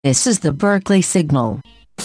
This is the Berkeley Signal.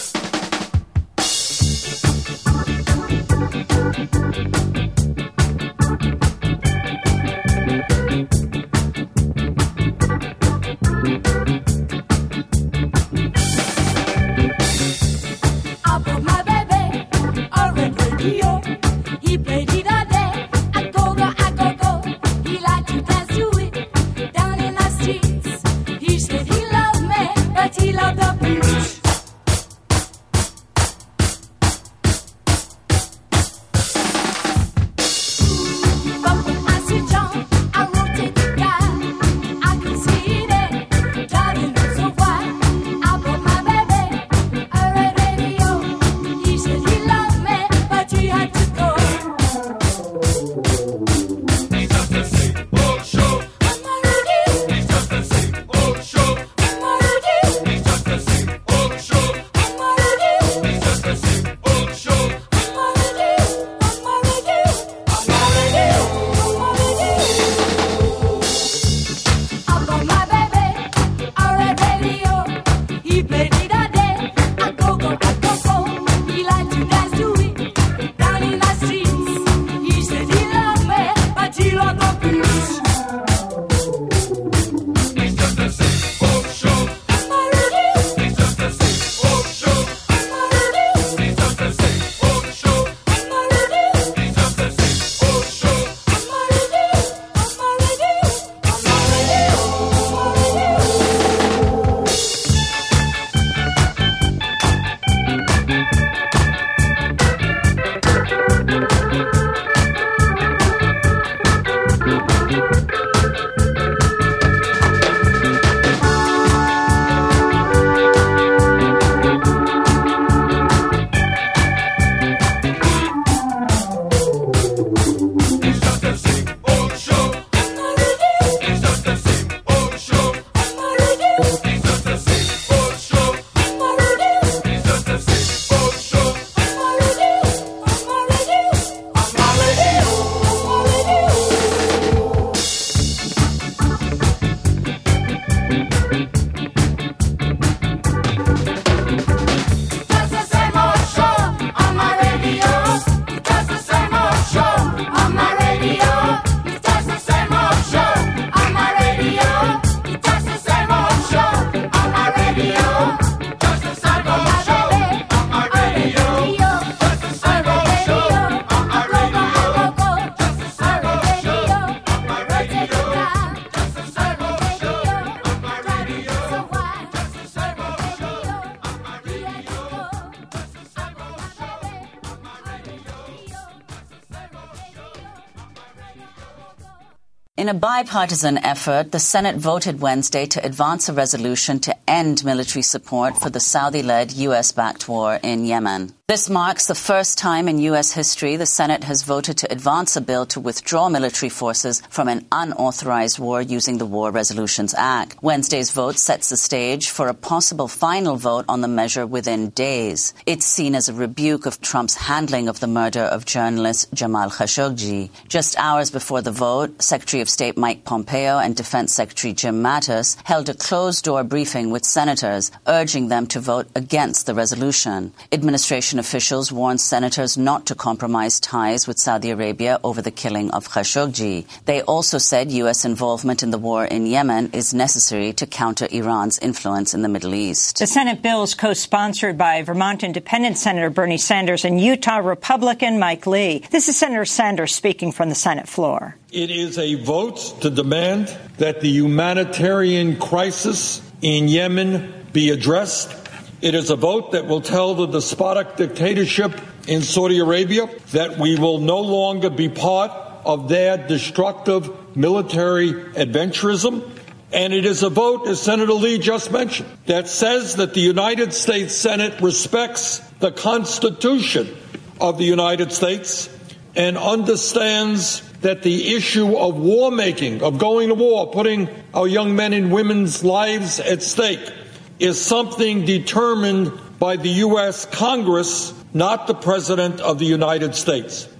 In a bipartisan effort, the Senate voted Wednesday to advance a resolution to end military support for the Saudi-led U.S.-backed war in Yemen. This marks the first time in U.S. history the Senate has voted to advance a bill to withdraw military forces from an unauthorized war using the War Resolutions Act. Wednesday's vote sets the stage for a possible final vote on the measure within days. It's seen as a rebuke of Trump's handling of the murder of journalist Jamal Khashoggi. Just hours before the vote, Secretary of State Mike Pompeo and Defense Secretary Jim Mattis held a closed-door briefing with senators, urging them to vote against the resolution. Administration officials warned senators not to compromise ties with Saudi Arabia over the killing of Khashoggi. They also said U.S. involvement in the war in Yemen is necessary to counter Iran's influence in the Middle East. The Senate bill is co-sponsored by Vermont Independent Senator Bernie Sanders and Utah Republican Mike Lee. This is Senator Sanders speaking from the Senate floor. It is a vote to demand that the humanitarian crisis in Yemen be addressed. It is a vote that will tell the despotic dictatorship in Saudi Arabia that we will no longer be part of their destructive military adventurism. And it is a vote, as Senator Lee just mentioned, that says that the United States Senate respects the Constitution of the United States and understands that the issue of war making, of going to war, putting our young men and women's lives at stake, is something determined by the U.S. Congress, not the President of the United States.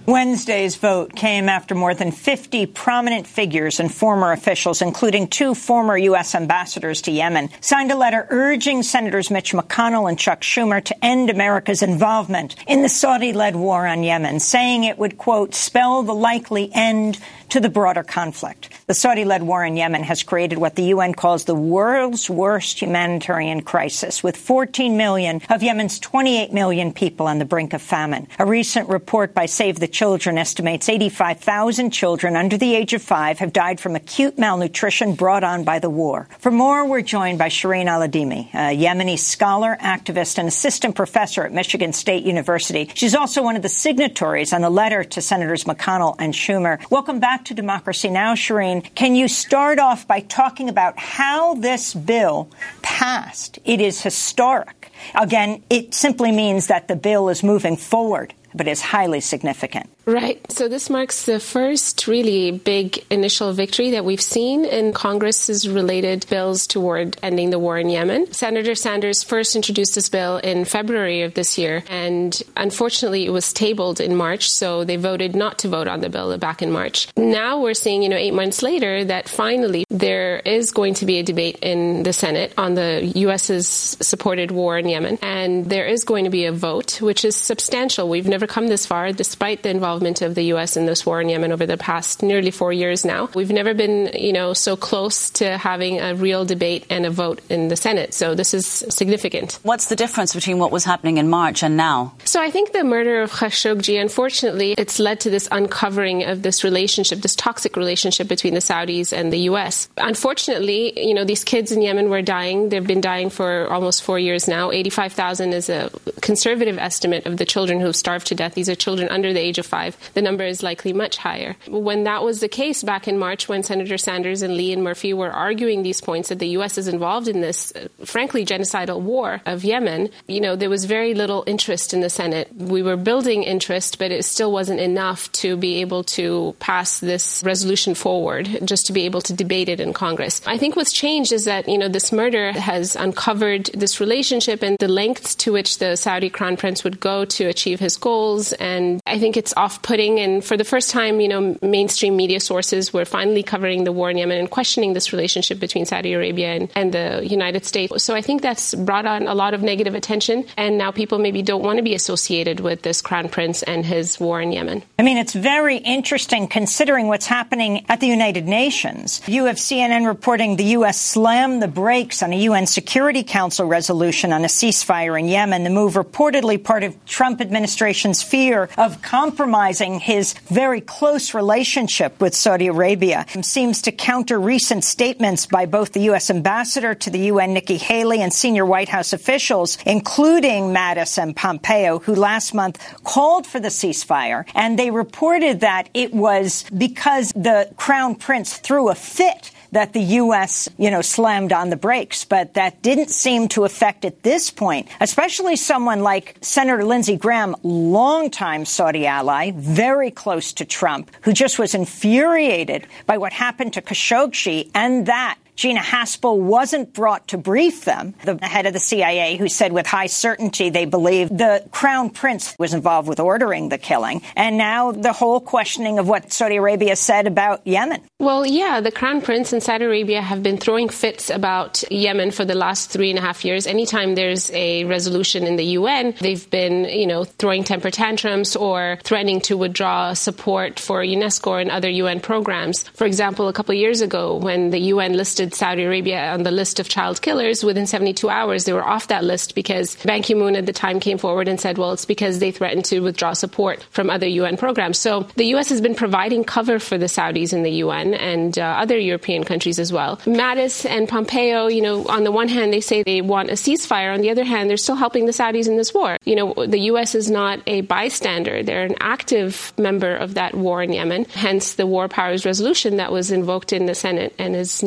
Wednesday's vote came after more than 50 prominent figures and former officials, including 2 former U.S. ambassadors to Yemen, signed a letter urging Senators Mitch McConnell and Chuck Schumer to end America's involvement in the Saudi-led war on Yemen, saying it would, quote, spell the likely end to the broader conflict. The Saudi-led war in Yemen has created what the UN calls the world's worst humanitarian crisis, with 14 million of Yemen's 28 million people on the brink of famine. A recent report by Save the Children estimates 85,000 children under the age of 5 have died from acute malnutrition brought on by the war. For more, we're joined by Shireen Al-Adimi, a Yemeni scholar, activist, and assistant professor at Michigan State University. She's also one of the signatories on the letter to Senators McConnell and Schumer. Welcome back to Democracy Now!, Shireen. Can you start off by talking about how this bill passed? It is historic. Again, it simply means that the bill is moving forward, but is highly significant. Right. So this marks the first really big initial victory that we've seen in Congress's related bills toward ending the war in Yemen. Senator Sanders first introduced this bill in February of this year, and unfortunately it was tabled in March, so they voted not to vote on the bill back in March. Now we're seeing, 8 months later, that finally there is going to be a debate in the Senate on the U.S.'s supported war in Yemen, and there is going to be a vote, which is substantial. We've never come this far, despite the involvement of the U.S. in this war in Yemen over the past nearly 4 years now. We've never been, so close to having a real debate and a vote in the Senate. So this is significant. What's the difference between what was happening in March and now? So I think the murder of Khashoggi, unfortunately, it's led to this uncovering of this relationship, this toxic relationship between the Saudis and the U.S. Unfortunately, these kids in Yemen were dying. They've been dying for almost 4 years now. 85,000 is a conservative estimate of the children who've starved to death. These are children under the age of 5. The number is likely much higher. When that was the case back in March, when Senator Sanders and Lee and Murphy were arguing these points that the U.S. is involved in this, frankly, genocidal war of Yemen, there was very little interest in the Senate. We were building interest, but it still wasn't enough to be able to pass this resolution forward, just to be able to debate it in Congress. I think what's changed is that, this murder has uncovered this relationship and the lengths to which the Saudi Crown Prince would go to achieve his goals. And I think it's off-putting. And for the first time, mainstream media sources were finally covering the war in Yemen and questioning this relationship between Saudi Arabia and the United States. So I think that's brought on a lot of negative attention. And now people maybe don't want to be associated with this Crown Prince and his war in Yemen. I mean, it's very interesting considering what's happening at the United Nations. You have CNN reporting the U.S. slammed the brakes on a UN Security Council resolution on a ceasefire in Yemen, the move reportedly part of Trump administration's fear of compromising his very close relationship with Saudi Arabia. It seems to counter recent statements by both the U.S. ambassador to the UN, Nikki Haley, and senior White House officials, including Mattis and Pompeo, who last month called for the ceasefire. And they reported that it was because the Crown Prince threw a fit that the U.S., slammed on the brakes. But that didn't seem to affect at this point, especially someone like Senator Lindsey Graham, longtime Saudi ally, very close to Trump, who just was infuriated by what happened to Khashoggi and that Gina Haspel wasn't brought to brief them, the head of the CIA, who said with high certainty they believe the Crown Prince was involved with ordering the killing. And now the whole questioning of what Saudi Arabia said about Yemen. Well, yeah, the Crown Prince and Saudi Arabia have been throwing fits about Yemen for the last 3.5 years. Anytime there's a resolution in the UN, they've been, throwing temper tantrums or threatening to withdraw support for UNESCO and other UN programs. For example, a couple of years ago, when the UN listed Saudi Arabia on the list of child killers, within 72 hours, they were off that list because Ban Ki-moon at the time came forward and said, well, it's because they threatened to withdraw support from other UN programs. So the U.S. has been providing cover for the Saudis in the UN and other European countries as well. Mattis and Pompeo, on the one hand, they say they want a ceasefire. On the other hand, they're still helping the Saudis in this war. The U.S. is not a bystander. They're an active member of that war in Yemen. Hence the War Powers Resolution that was invoked in the Senate and is now hopefully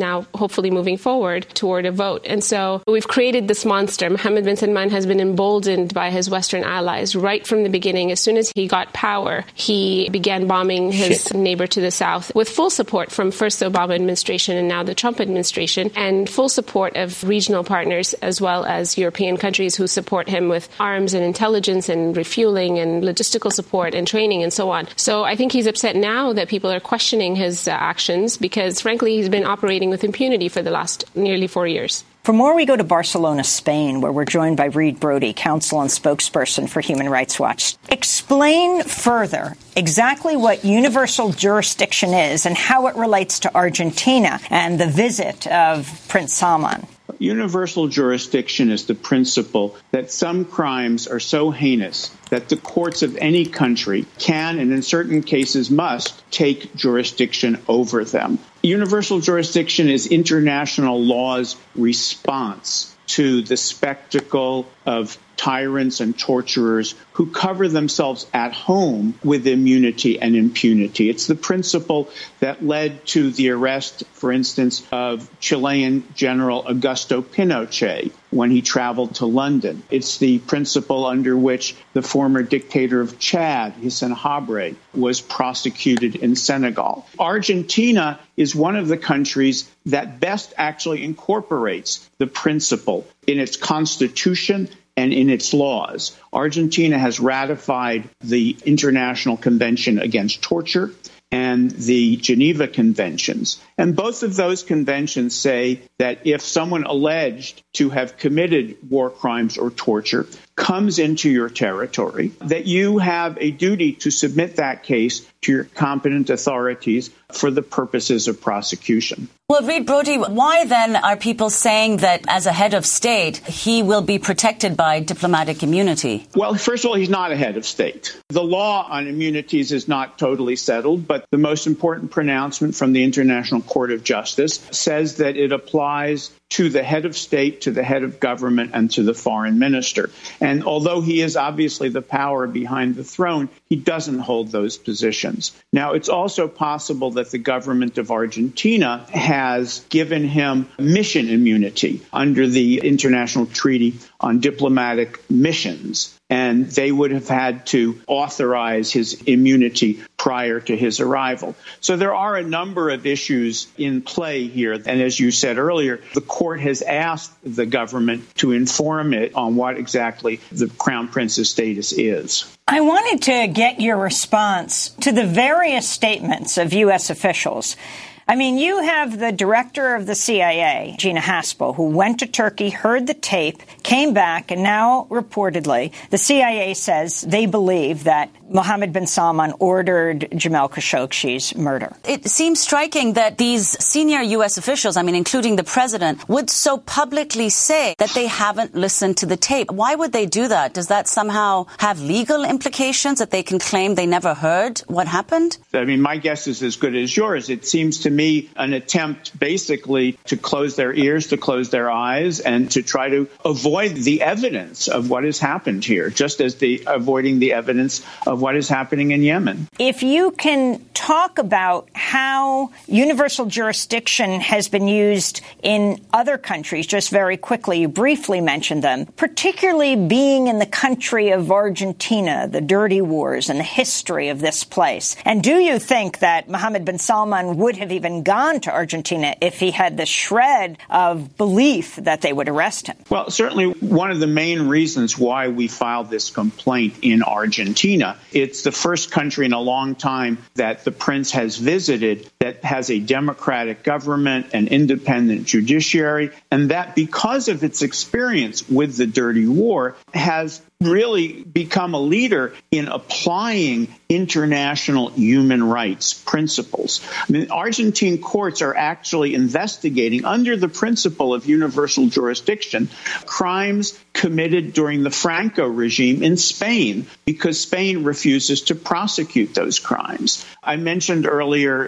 hopefully moving forward toward a vote. And so we've created this monster. Mohammed bin Salman has been emboldened by his Western allies right from the beginning. As soon as he got power, he began bombing his neighbor to the south with full support from first the Obama administration and now the Trump administration, and full support of regional partners as well as European countries who support him with arms and intelligence and refueling and logistical support and training and so on. So I think he's upset now that people are questioning his actions because, frankly, he's been operating with impunity for the last nearly 4 years. For more, we go to Barcelona, Spain, where we're joined by Reed Brody, counsel and spokesperson for Human Rights Watch. Explain further exactly what universal jurisdiction is and how it relates to Argentina and the visit of Prince Salman. Universal jurisdiction is the principle that some crimes are so heinous that the courts of any country can, and in certain cases must, take jurisdiction over them. Universal jurisdiction is international law's response to the spectacle of tyrants and torturers who cover themselves at home with immunity and impunity. It's the principle that led to the arrest, for instance, of Chilean General Augusto Pinochet when he traveled to London. It's the principle under which the former dictator of Chad, Hissène Habré, was prosecuted in Senegal. Argentina is one of the countries that best actually incorporates the principle in its constitution and in its laws. Argentina has ratified the International Convention Against Torture and the Geneva Conventions. And both of those conventions say that if someone alleged to have committed war crimes or torture comes into your territory, that you have a duty to submit that case to your competent authorities for the purposes of prosecution. Well, Reed Brody, why then are people saying that as a head of state, he will be protected by diplomatic immunity? Well, first of all, he's not a head of state. The law on immunities is not totally settled, but the most important pronouncement from the International Court of Justice says that it applies to the head of state, to the head of government, and to the foreign minister. And although he is obviously the power behind the throne, he doesn't hold those positions. Now, it's also possible that the government of Argentina has given him mission immunity under the International Treaty on Diplomatic Missions, and they would have had to authorize his immunity prior to his arrival. So there are a number of issues in play here. And as you said earlier, the court has asked the government to inform it on what exactly the Crown Prince's status is. I wanted to get your response to the various statements of U.S. officials. I mean, you have the director of the CIA, Gina Haspel, who went to Turkey, heard the tape, came back, and now, reportedly, the CIA says they believe that Mohammed bin Salman ordered Jamal Khashoggi's murder. It seems striking that these senior U.S. officials, including the president, would so publicly say that they haven't listened to the tape. Why would they do that? Does that somehow have legal implications that they can claim they never heard what happened? My guess is as good as yours. It seems to me an attempt basically to close their ears, to close their eyes, and to try to avoid the evidence of what has happened here, just as avoiding the evidence of what is happening in Yemen. If you can talk about how universal jurisdiction has been used in other countries, just very quickly, you briefly mentioned them, particularly being in the country of Argentina, the dirty wars and the history of this place. And do you think that Mohammed bin Salman would have even gone to Argentina if he had the shred of belief that they would arrest him? Well, certainly one of the main reasons why we filed this complaint in Argentina, it's the first country in a long time that the prince has visited that has a democratic government, an independent judiciary, and that because of its experience with the dirty war has really become a leader in applying international human rights principles. Argentine courts are actually investigating, under the principle of universal jurisdiction, crimes committed during the Franco regime in Spain, because Spain refuses to prosecute those crimes. I mentioned earlier the Pinochet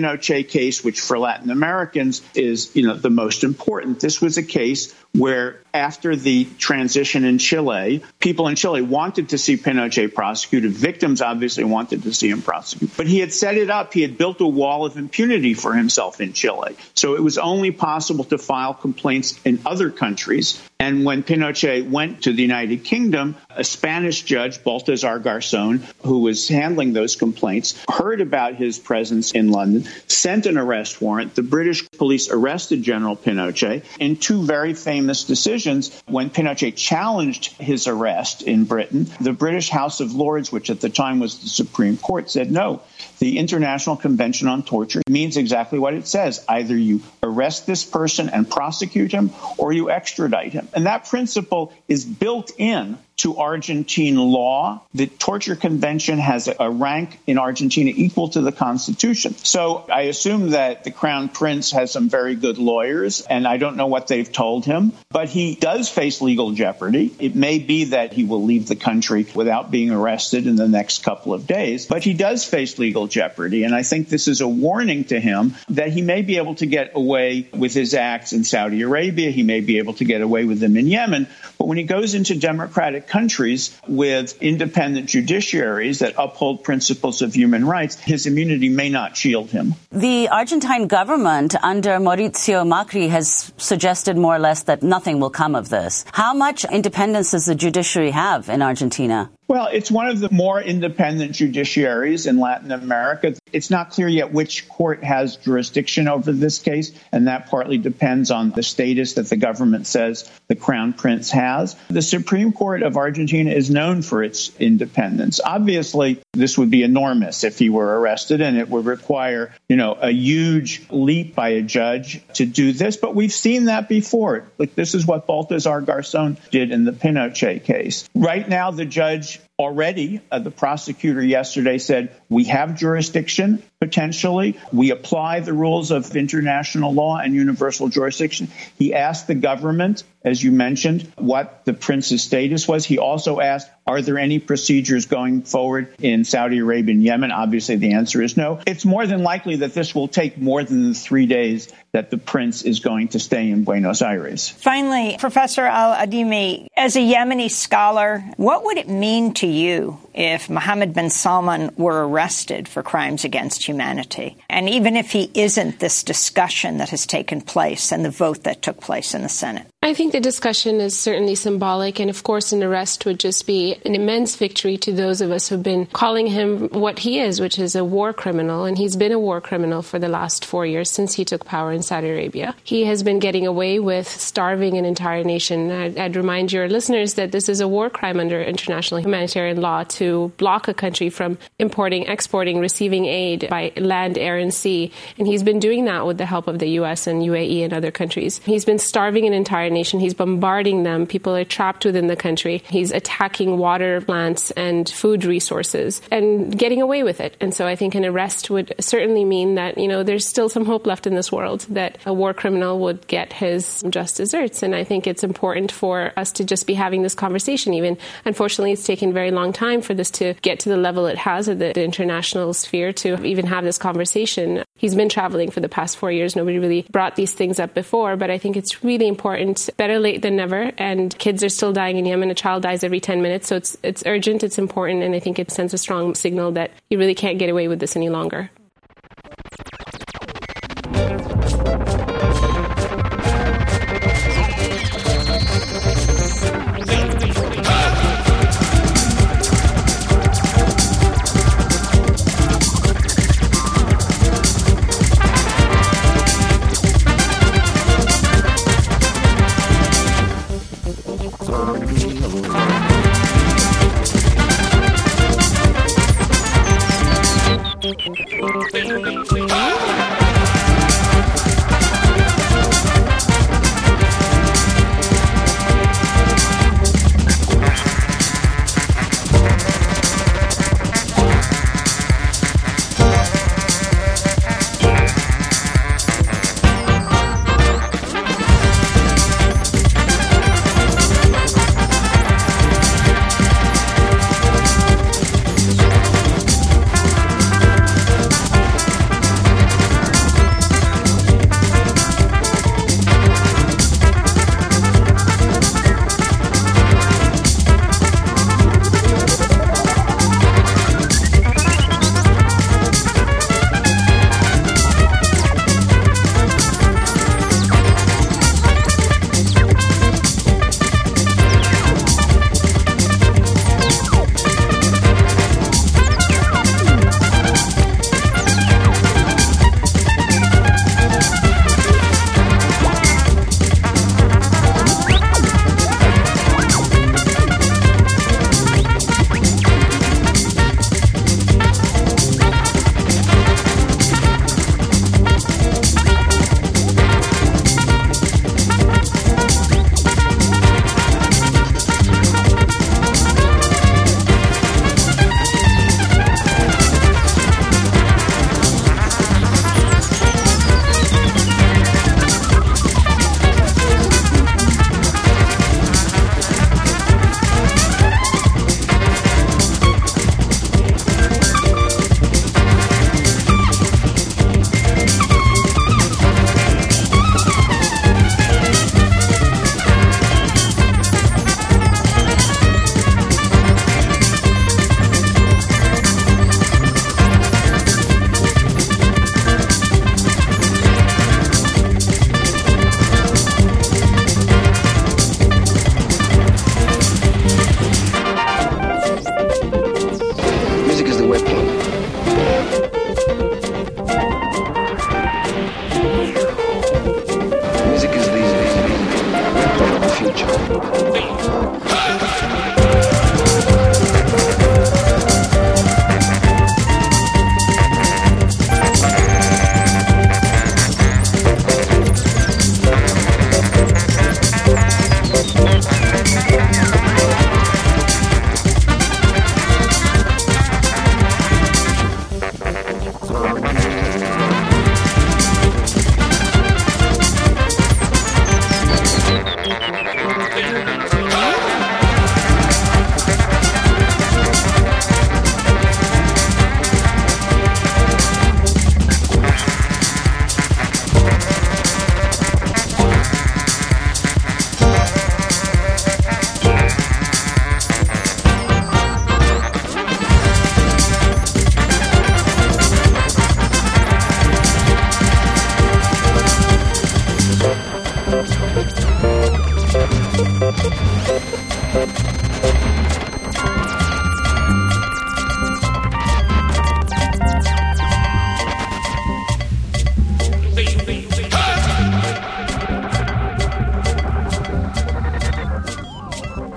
Pinochet case, which for Latin Americans is, the most important. This was a case where after the transition in Chile, people in Chile wanted to see Pinochet prosecuted. Victims obviously wanted to see him prosecuted. But he had set it up. He had built a wall of impunity for himself in Chile. So it was only possible to file complaints in other countries. And when Pinochet went to the United Kingdom, a Spanish judge, Baltasar Garzón, who was handling those complaints, heard about his presence in London, sent an arrest warrant. The British police arrested General Pinochet in two very famous decisions. When Pinochet challenged his arrest in Britain, the British House of Lords, which at the time was the Supreme Court, said no. The International Convention on Torture means exactly what it says. Either you arrest this person and prosecute him, or you extradite him. And that principle is built in to Argentine law. The Torture Convention has a rank in Argentina equal to the Constitution. So I assume that the Crown Prince has some very good lawyers, and I don't know what they've told him, but he does face legal jeopardy. It may be that he will leave the country without being arrested in the next couple of days, but he does face legal jeopardy. And I think this is a warning to him that he may be able to get away with his acts in Saudi Arabia. He may be able to get away with them in Yemen. But when he goes into democratic countries with independent judiciaries that uphold principles of human rights, his immunity may not shield him. The Argentine government under Mauricio Macri has suggested more or less that nothing will come of this. How much independence does the judiciary have in Argentina? Well, it's one of the more independent judiciaries in Latin America. It's not clear yet which court has jurisdiction over this case, and that partly depends on the status that the government says the Crown Prince has. The Supreme Court of Argentina is known for its independence. Obviously, this would be enormous if he were arrested, and it would require, a huge leap by a judge to do this. But we've seen that before. Like, this is what Baltasar Garzón did in the Pinochet case. Right now, the judge already, the prosecutor yesterday said, we have jurisdiction, potentially. We apply the rules of international law and universal jurisdiction. He asked the government, as you mentioned, what the prince's status was. He also asked, are there any procedures going forward in Saudi Arabia and Yemen? Obviously, the answer is no. It's more than likely that this will take more than the 3 days that the prince is going to stay in Buenos Aires. Finally, Professor Al-Adimi, as a Yemeni scholar, what would it mean to you if Mohammed bin Salman were arrested for crimes against humanity? And even if he isn't, this discussion that has taken place and the vote that took place in the Senate? I think the discussion is certainly symbolic, and of course an arrest would just be an immense victory to those of us who've been calling him what he is, which is a war criminal, and he's been a war criminal for the last 4 years since he took power in Saudi Arabia. He has been getting away with starving an entire nation. I'd remind your listeners that this is a war crime under international humanitarian law to block a country from importing, exporting, receiving aid by land, air, and sea, and he's been doing that with the help of the U.S. and UAE and other countries. He's been starving an entire nation. He's bombarding them. People are trapped within the country. He's attacking water plants and food resources and getting away with it. And so I think an arrest would certainly mean that, there's still some hope left in this world, that a war criminal would get his just desserts. And I think it's important for us to just be having this conversation. Even, unfortunately, it's taken a very long time for this to get to the level it has at the international sphere to even have this conversation. He's been traveling for the past 4 years. Nobody really brought these things up before, but I think it's really important. Better late than never, and kids are still dying in Yemen. A child dies every 10 minutes, so it's urgent, it's important, and I think it sends a strong signal that you really can't get away with this any longer.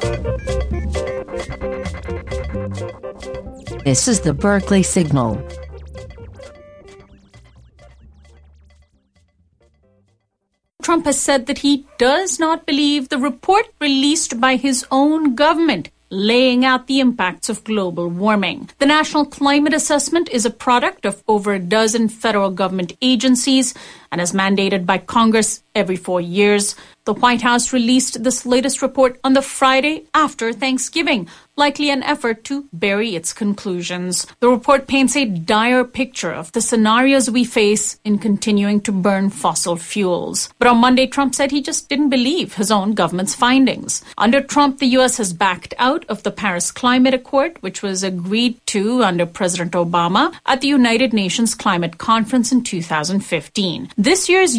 This is the Berkeley Signal. Trump has said that he does not believe the report released by his own government laying out the impacts of global warming. The National Climate Assessment is a product of over a dozen federal government agencies and is mandated by Congress every 4 years. The White House released this latest report on the Friday after Thanksgiving, likely an effort to bury its conclusions. The report paints a dire picture of the scenarios we face in continuing to burn fossil fuels. But on Monday, Trump said he just didn't believe his own government's findings. Under Trump, the U.S. has backed out of the Paris Climate Accord, which was agreed to under President Obama at the United Nations Climate Conference in 2015. This year's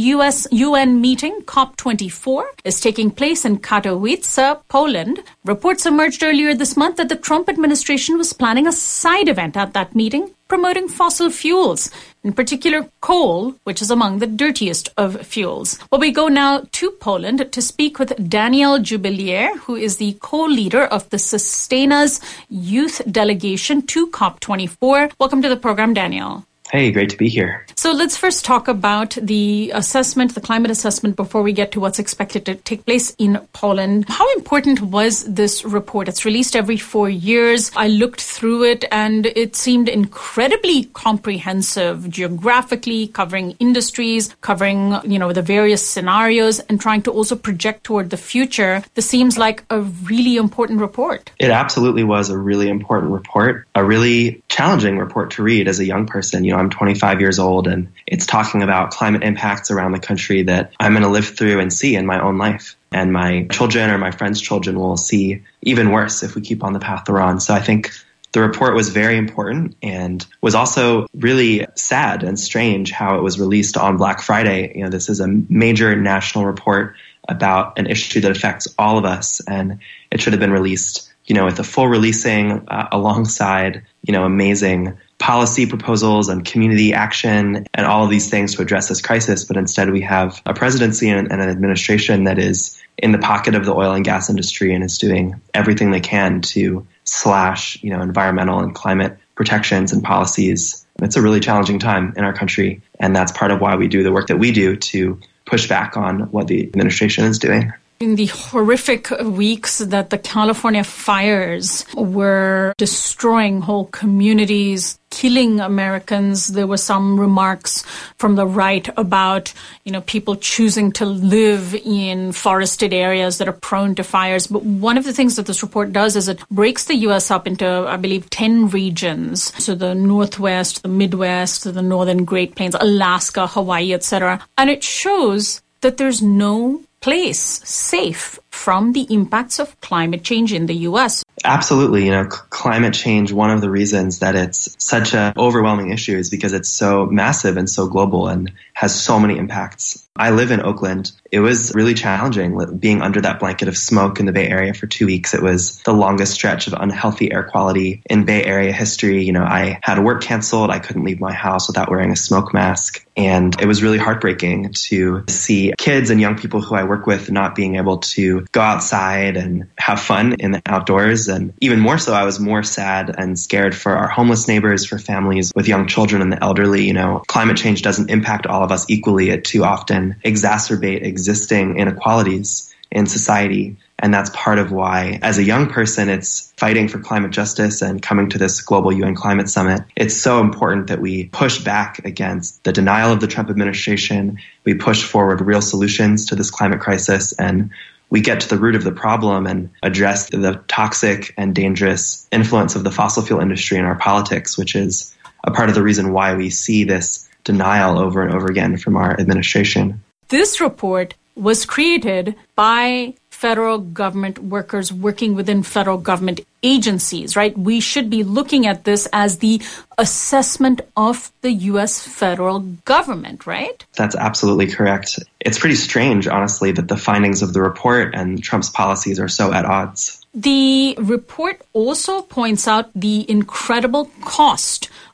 UN meeting, COP24, is taking place in Katowice, Poland. Reports emerged earlier this month that the Trump administration was planning a side event at that meeting promoting fossil fuels, in particular coal, which is among the dirtiest of fuels. Well, we go now to Poland to speak with Daniel Jubilier, who is the co-leader of the Sustaina's youth delegation to COP24. Welcome to the program, Daniel. Hey, great to be here. So let's first talk about the assessment, the climate assessment, before we get to what's expected to take place in Poland. How important was this report? It's released every 4 years. I looked through it and it seemed incredibly comprehensive, geographically, covering industries, covering, the various scenarios and trying to also project toward the future. This seems like a really important report. It absolutely was a really important report, a really challenging report to read as a young person. I'm 25 years old, and it's talking about climate impacts around the country that I'm going to live through and see in my own life. And my children or my friends' children will see even worse if we keep on the path we're on. So I think the report was very important and was also really sad and strange how it was released on Black Friday. This is a major national report about an issue that affects all of us, and it should have been released, with a full releasing alongside, amazing policy proposals and community action and all of these things to address this crisis. But instead we have a presidency and an administration that is in the pocket of the oil and gas industry and is doing everything they can to slash, environmental and climate protections and policies. It's a really challenging time in our country. And that's part of why we do the work that we do to push back on what the administration is doing. In the horrific weeks that the California fires were destroying whole communities, killing Americans, there were some remarks from the right about, people choosing to live in forested areas that are prone to fires. But one of the things that this report does is it breaks the U.S. up into, I believe, 10 regions. So the Northwest, the Midwest, the Northern Great Plains, Alaska, Hawaii, etc. And it shows that there's no place safe from the impacts of climate change in the U.S. Absolutely. Climate change, one of the reasons that it's such an overwhelming issue is because it's so massive and so global and has so many impacts. I live in Oakland. It was really challenging being under that blanket of smoke in the Bay Area for 2 weeks. It was the longest stretch of unhealthy air quality in Bay Area history. I had work canceled. I couldn't leave my house without wearing a smoke mask. And it was really heartbreaking to see kids and young people who I work with not being able to go outside and have fun in the outdoors. And even more so, I was more sad and scared for our homeless neighbors, for families with young children and the elderly. Climate change doesn't impact all of us equally. It too often exacerbate existing inequalities in society. And that's part of why, as a young person, it's fighting for climate justice and coming to this global UN climate summit. It's so important that we push back against the denial of the Trump administration. We push forward real solutions to this climate crisis, and we get to the root of the problem and address the toxic and dangerous influence of the fossil fuel industry in our politics, which is a part of the reason why we see this denial over and over again from our administration. This report was created by federal government workers working within federal government agencies, right? We should be looking at this as the assessment of the U.S. federal government, right? That's absolutely correct. It's pretty strange, honestly, that the findings of the report and Trump's policies are so at odds. The report also points out the incredible cost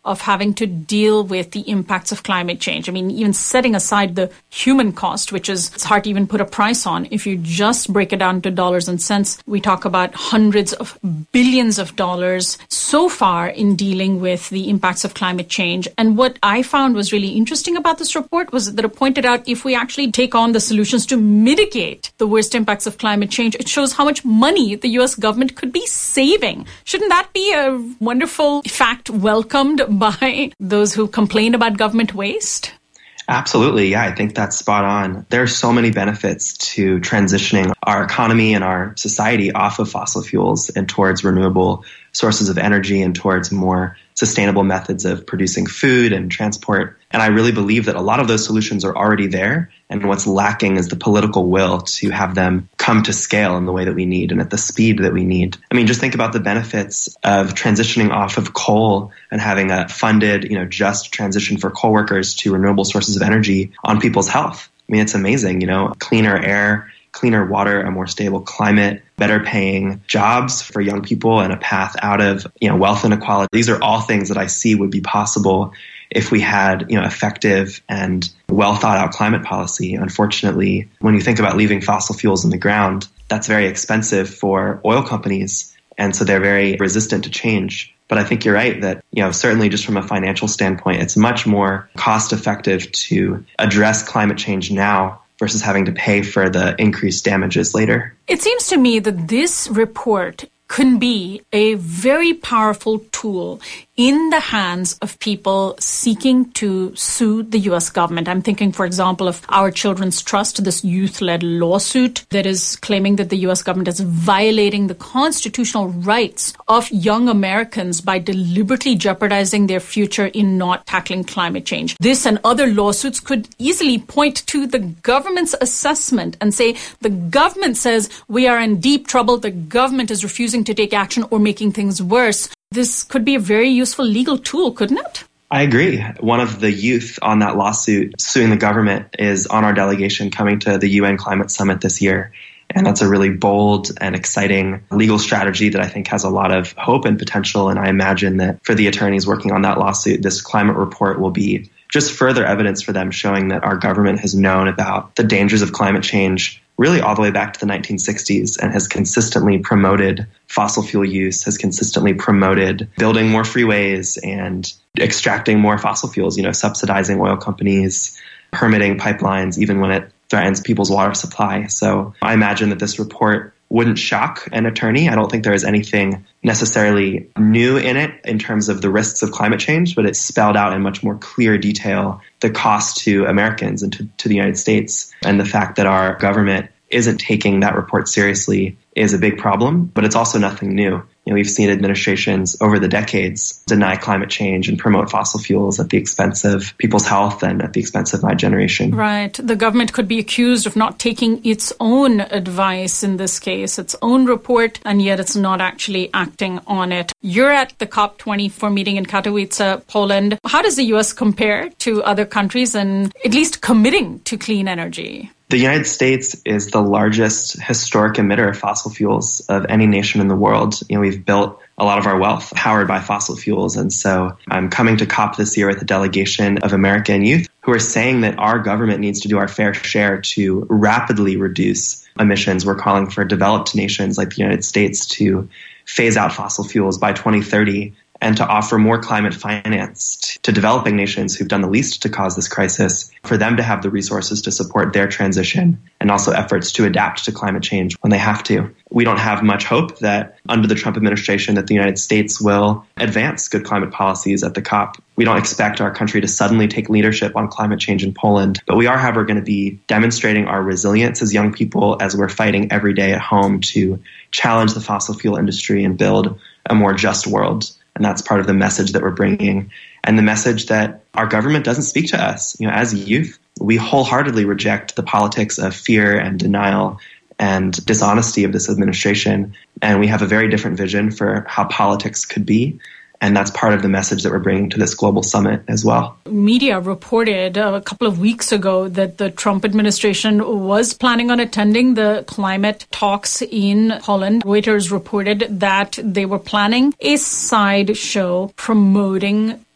of having to deal with the impacts of climate change. I mean, even setting aside the human cost, which is it's hard to even put a price on. If you just break it down to dollars and cents, we talk about hundreds of billions of dollars so far in dealing with the impacts of climate change. And what I found was really interesting about this report was that it pointed out if we actually take on the solutions to mitigate the worst impacts of climate change, it shows how much money the U.S. government could be saving. Shouldn't that be a wonderful fact welcomed by those who complain about government waste? Absolutely. Yeah, I think that's spot on. There are so many benefits to transitioning our economy and our society off of fossil fuels and towards renewable sources of energy and towards more sustainable methods of producing food and transport. And I really believe that a lot of those solutions are already there. And what's lacking is the political will to have them come to scale in the way that we need and at the speed that we need. I mean, just think about the benefits of transitioning off of coal and having a funded, just transition for coal workers to renewable sources of energy on people's health. I mean, it's amazing, cleaner air, cleaner water, a more stable climate, better paying jobs for young people, and a path out of, wealth inequality. These are all things that I see would be possible if we had, effective and well thought out climate policy. Unfortunately, when you think about leaving fossil fuels in the ground, that's very expensive for oil companies. And so they're very resistant to change. But I think you're right that, certainly just from a financial standpoint, it's much more cost effective to address climate change now versus having to pay for the increased damages later. It seems to me that this report can be a very powerful tool in the hands of people seeking to sue the U.S. government. I'm thinking, for example, of Our Children's Trust, this youth-led lawsuit that is claiming that the U.S. government is violating the constitutional rights of young Americans by deliberately jeopardizing their future in not tackling climate change. This and other lawsuits could easily point to the government's assessment and say, the government says we are in deep trouble, the government is refusing to take action or making things worse. This could be a very useful legal tool, couldn't it? I agree. One of the youth on that lawsuit suing the government is on our delegation coming to the UN Climate Summit this year. And that's a really bold and exciting legal strategy that I think has a lot of hope and potential. And I imagine that for the attorneys working on that lawsuit, this climate report will be just further evidence for them showing that our government has known about the dangers of climate change really all the way back to the 1960s and has consistently promoted fossil fuel use, has consistently promoted building more freeways and extracting more fossil fuels, subsidizing oil companies, permitting pipelines, even when it threatens people's water supply. So I imagine that this report wouldn't shock an attorney. I don't think there is anything necessarily new in it in terms of the risks of climate change, but it's spelled out in much more clear detail the cost to Americans and to the United States. And the fact that our government isn't taking that report seriously is a big problem, but it's also nothing new. We've seen administrations over the decades deny climate change and promote fossil fuels at the expense of people's health and at the expense of my generation. Right. The government could be accused of not taking its own advice in this case, its own report, and yet it's not actually acting on it. You're at the COP24 meeting in Katowice, Poland. How does the U.S. compare to other countries in at least committing to clean energy? The United States is the largest historic emitter of fossil fuels of any nation in the world. We've built a lot of our wealth powered by fossil fuels. And so I'm coming to COP this year with a delegation of American youth who are saying that our government needs to do our fair share to rapidly reduce emissions. We're calling for developed nations like the United States to phase out fossil fuels by 2030 and to offer more climate finance to developing nations who've done the least to cause this crisis, for them to have the resources to support their transition and also efforts to adapt to climate change when they have to. We don't have much hope that under the Trump administration that the United States will advance good climate policies at the COP. We don't expect our country to suddenly take leadership on climate change in Poland, but we are, however, going to be demonstrating our resilience as young people as we're fighting every day at home to challenge the fossil fuel industry and build a more just world. And that's part of the message that we're bringing, and the message that our government doesn't speak to us. As youth, we wholeheartedly reject the politics of fear and denial and dishonesty of this administration. And we have a very different vision for how politics could be. And that's part of the message that we're bringing to this global summit as well. Media reported a couple of weeks ago that the Trump administration was planning on attending the climate talks in Poland. Reuters reported that they were planning a sideshow promoting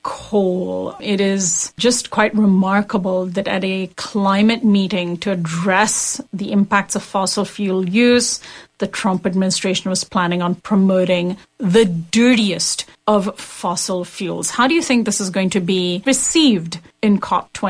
coal. It is just quite remarkable that at a climate meeting to address the impacts of fossil fuel use, the Trump administration was planning on promoting the dirtiest of fossil fuels. How do you think this is going to be received in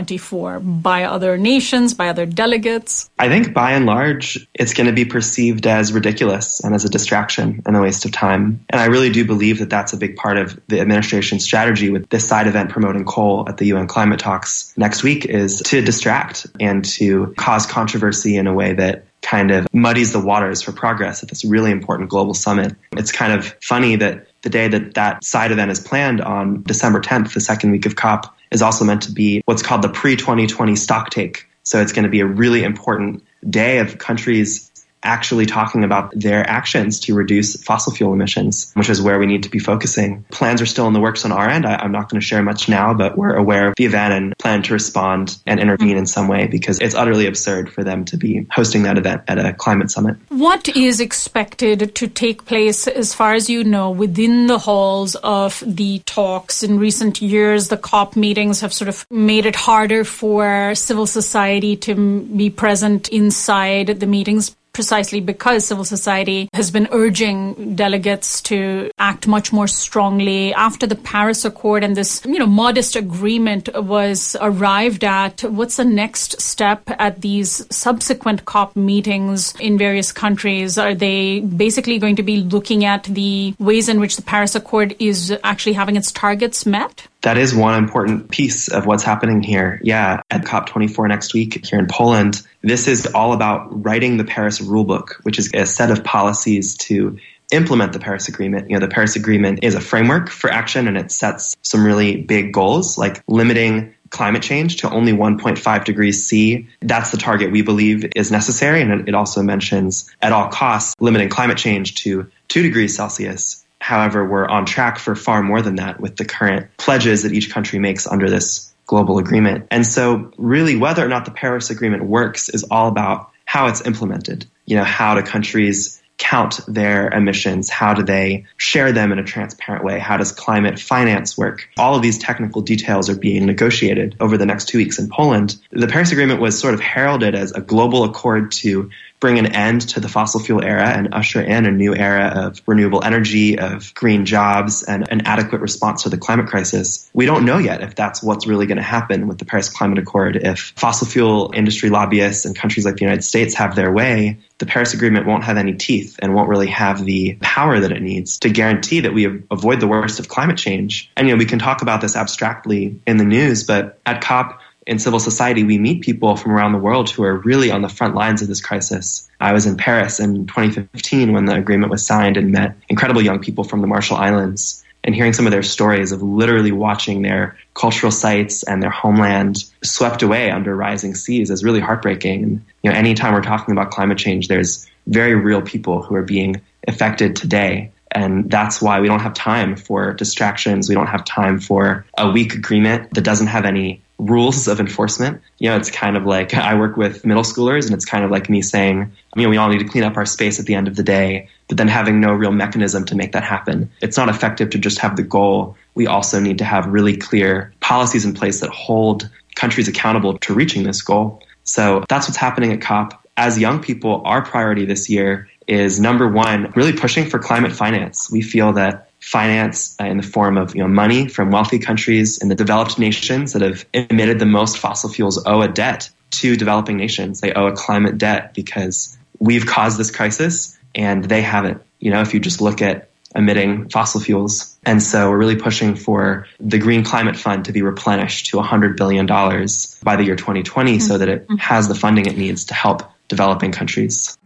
COP24 by other nations, by other delegates? I think by and large, it's going to be perceived as ridiculous and as a distraction and a waste of time. And I really do believe that that's a big part of the administration's strategy with this side event promoting coal at the UN climate talks next week is to distract and to cause controversy in a way that kind of muddies the waters for progress at this really important global summit. It's kind of funny that the day that that side event is planned on December 10th, the second week of COP, is also meant to be what's called the pre-2020 stocktake. So it's going to be a really important day of countries actually talking about their actions to reduce fossil fuel emissions, which is where we need to be focusing. Plans are still in the works on our end. I'm not going to share much now, but we're aware of the event and plan to respond and intervene in some way because it's utterly absurd for them to be hosting that event at a climate summit. What is expected to take place, as far as you know, within the halls of the talks? In recent years, the COP meetings have sort of made it harder for civil society to be present inside the meetings, precisely because civil society has been urging delegates to act much more strongly after the Paris Accord and this, modest agreement was arrived at. What's the next step at these subsequent COP meetings in various countries? Are they basically going to be looking at the ways in which the Paris Accord is actually having its targets met? That is one important piece of what's happening here. Yeah, at COP24 next week here in Poland, this is all about writing the Paris Rulebook, which is a set of policies to implement the Paris Agreement. The Paris Agreement is a framework for action and it sets some really big goals like limiting climate change to only 1.5 degrees C. That's the target we believe is necessary. And it also mentions at all costs limiting climate change to 2 degrees Celsius. However, we're on track for far more than that with the current pledges that each country makes under this global agreement. And so really whether or not the Paris Agreement works is all about how it's implemented. How do countries count their emissions? How do they share them in a transparent way? How does climate finance work? All of these technical details are being negotiated over the next 2 weeks in Poland. The Paris Agreement was sort of heralded as a global accord to bring an end to the fossil fuel era and usher in a new era of renewable energy, of green jobs, and an adequate response to the climate crisis. We don't know yet if that's what's really going to happen with the Paris Climate Accord. If fossil fuel industry lobbyists and countries like the United States have their way, the Paris Agreement won't have any teeth and won't really have the power that it needs to guarantee that we avoid the worst of climate change. And, we can talk about this abstractly in the news, but at COP, in civil society, we meet people from around the world who are really on the front lines of this crisis. I was in Paris in 2015 when the agreement was signed and met incredible young people from the Marshall Islands and hearing some of their stories of literally watching their cultural sites and their homeland swept away under rising seas is really heartbreaking. And, anytime we're talking about climate change, there's very real people who are being affected today. And that's why we don't have time for distractions. We don't have time for a weak agreement that doesn't have any rules of enforcement. It's kind of like I work with middle schoolers and it's kind of like me saying, we all need to clean up our space at the end of the day, but then having no real mechanism to make that happen. It's not effective to just have the goal. We also need to have really clear policies in place that hold countries accountable to reaching this goal. So that's what's happening at COP. As young people, our priority this year is number one, really pushing for climate finance. We feel that finance in the form of money from wealthy countries in the developed nations that have emitted the most fossil fuels owe a debt to developing nations. They owe a climate debt because we've caused this crisis and they haven't. If you just look at emitting fossil fuels. And so we're really pushing for the Green Climate Fund to be replenished to $100 billion by the year 2020 so that it has the funding it needs to help developing countries.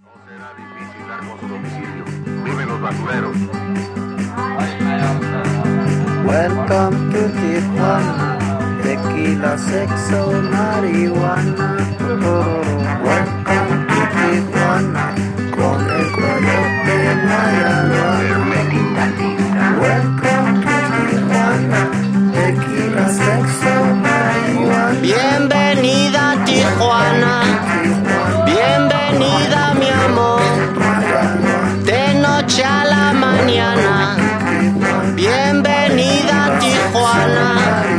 Welcome to Tijuana, tequila, sexo, marihuana. Welcome to Tijuana, con el coyote Mayagua. Welcome to Tijuana, tequila, sexo, marihuana. Bienvenida a Tijuana, bienvenida mi amor, de noche a la mañana. Bienvenida a Tijuana.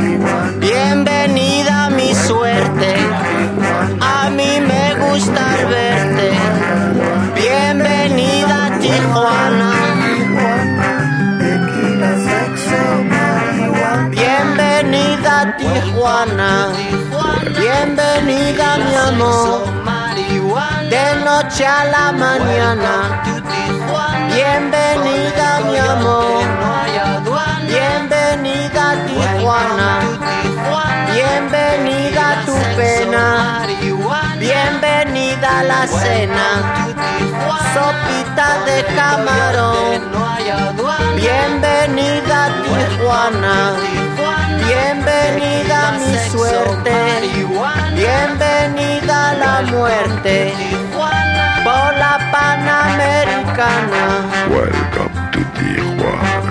llamo de noche a la mañana. Bienvenida mi amor, bienvenida a Tijuana, bienvenida a tu pena, bienvenida a la cena, sopita de camarón, bienvenida a Tijuana, bienvenida a mi suerte, bienvenida a la muerte, por la Panamericana. Welcome to Tijuana.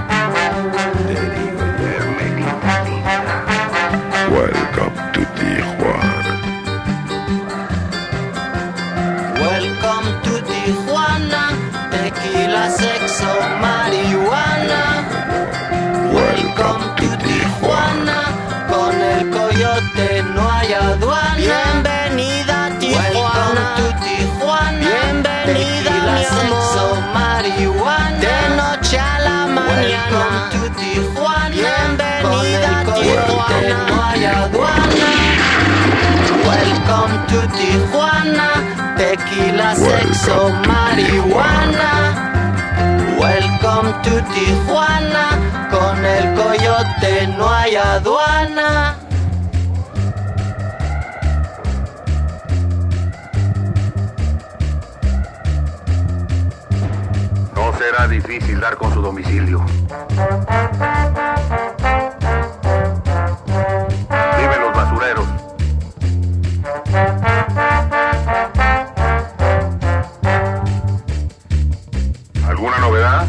Welcome to Tijuana. Welcome to Tijuana. Tequila, sexo, marihuana. Welcome to Tijuana. Con el coyote no hay aduana. Bienvenida a Tijuana. Welcome to Tijuana. Bienvenida mi amor. Sexo, marihuana. De noche a la mañana. Welcome to Tijuana. Bienvenida a Tijuana. No hay aduana. Welcome to Tijuana. Tequila, sexo, marihuana. Welcome to Tijuana. Con el coyote no hay aduana. No será difícil dar con su domicilio. Dime los basureros. ¿Alguna novedad?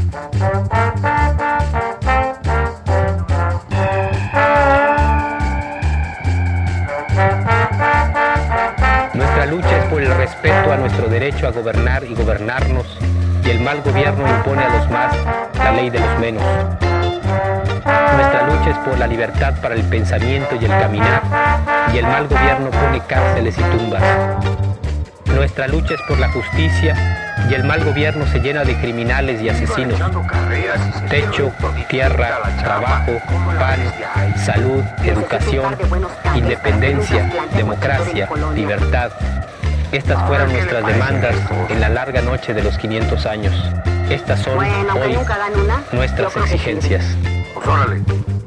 Nuestra lucha es por el respeto a nuestro derecho a gobernar y gobernarnos, y el mal gobierno impone a los más la ley de los menos. Nuestra lucha es por la libertad para el pensamiento y el caminar, y el mal gobierno pone cárceles y tumbas. Nuestra lucha es por la justicia, y el mal gobierno se llena de criminales y asesinos. Techo, tierra, trabajo, pan, salud, educación, independencia, democracia, libertad. Estas fueron nuestras demandas en la larga noche de los 500 años. Estas son hoy nuestras exigencias. Órale.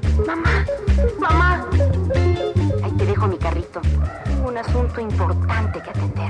Mamá. Ahí te dejo mi carrito. Tengo un asunto importante que atender.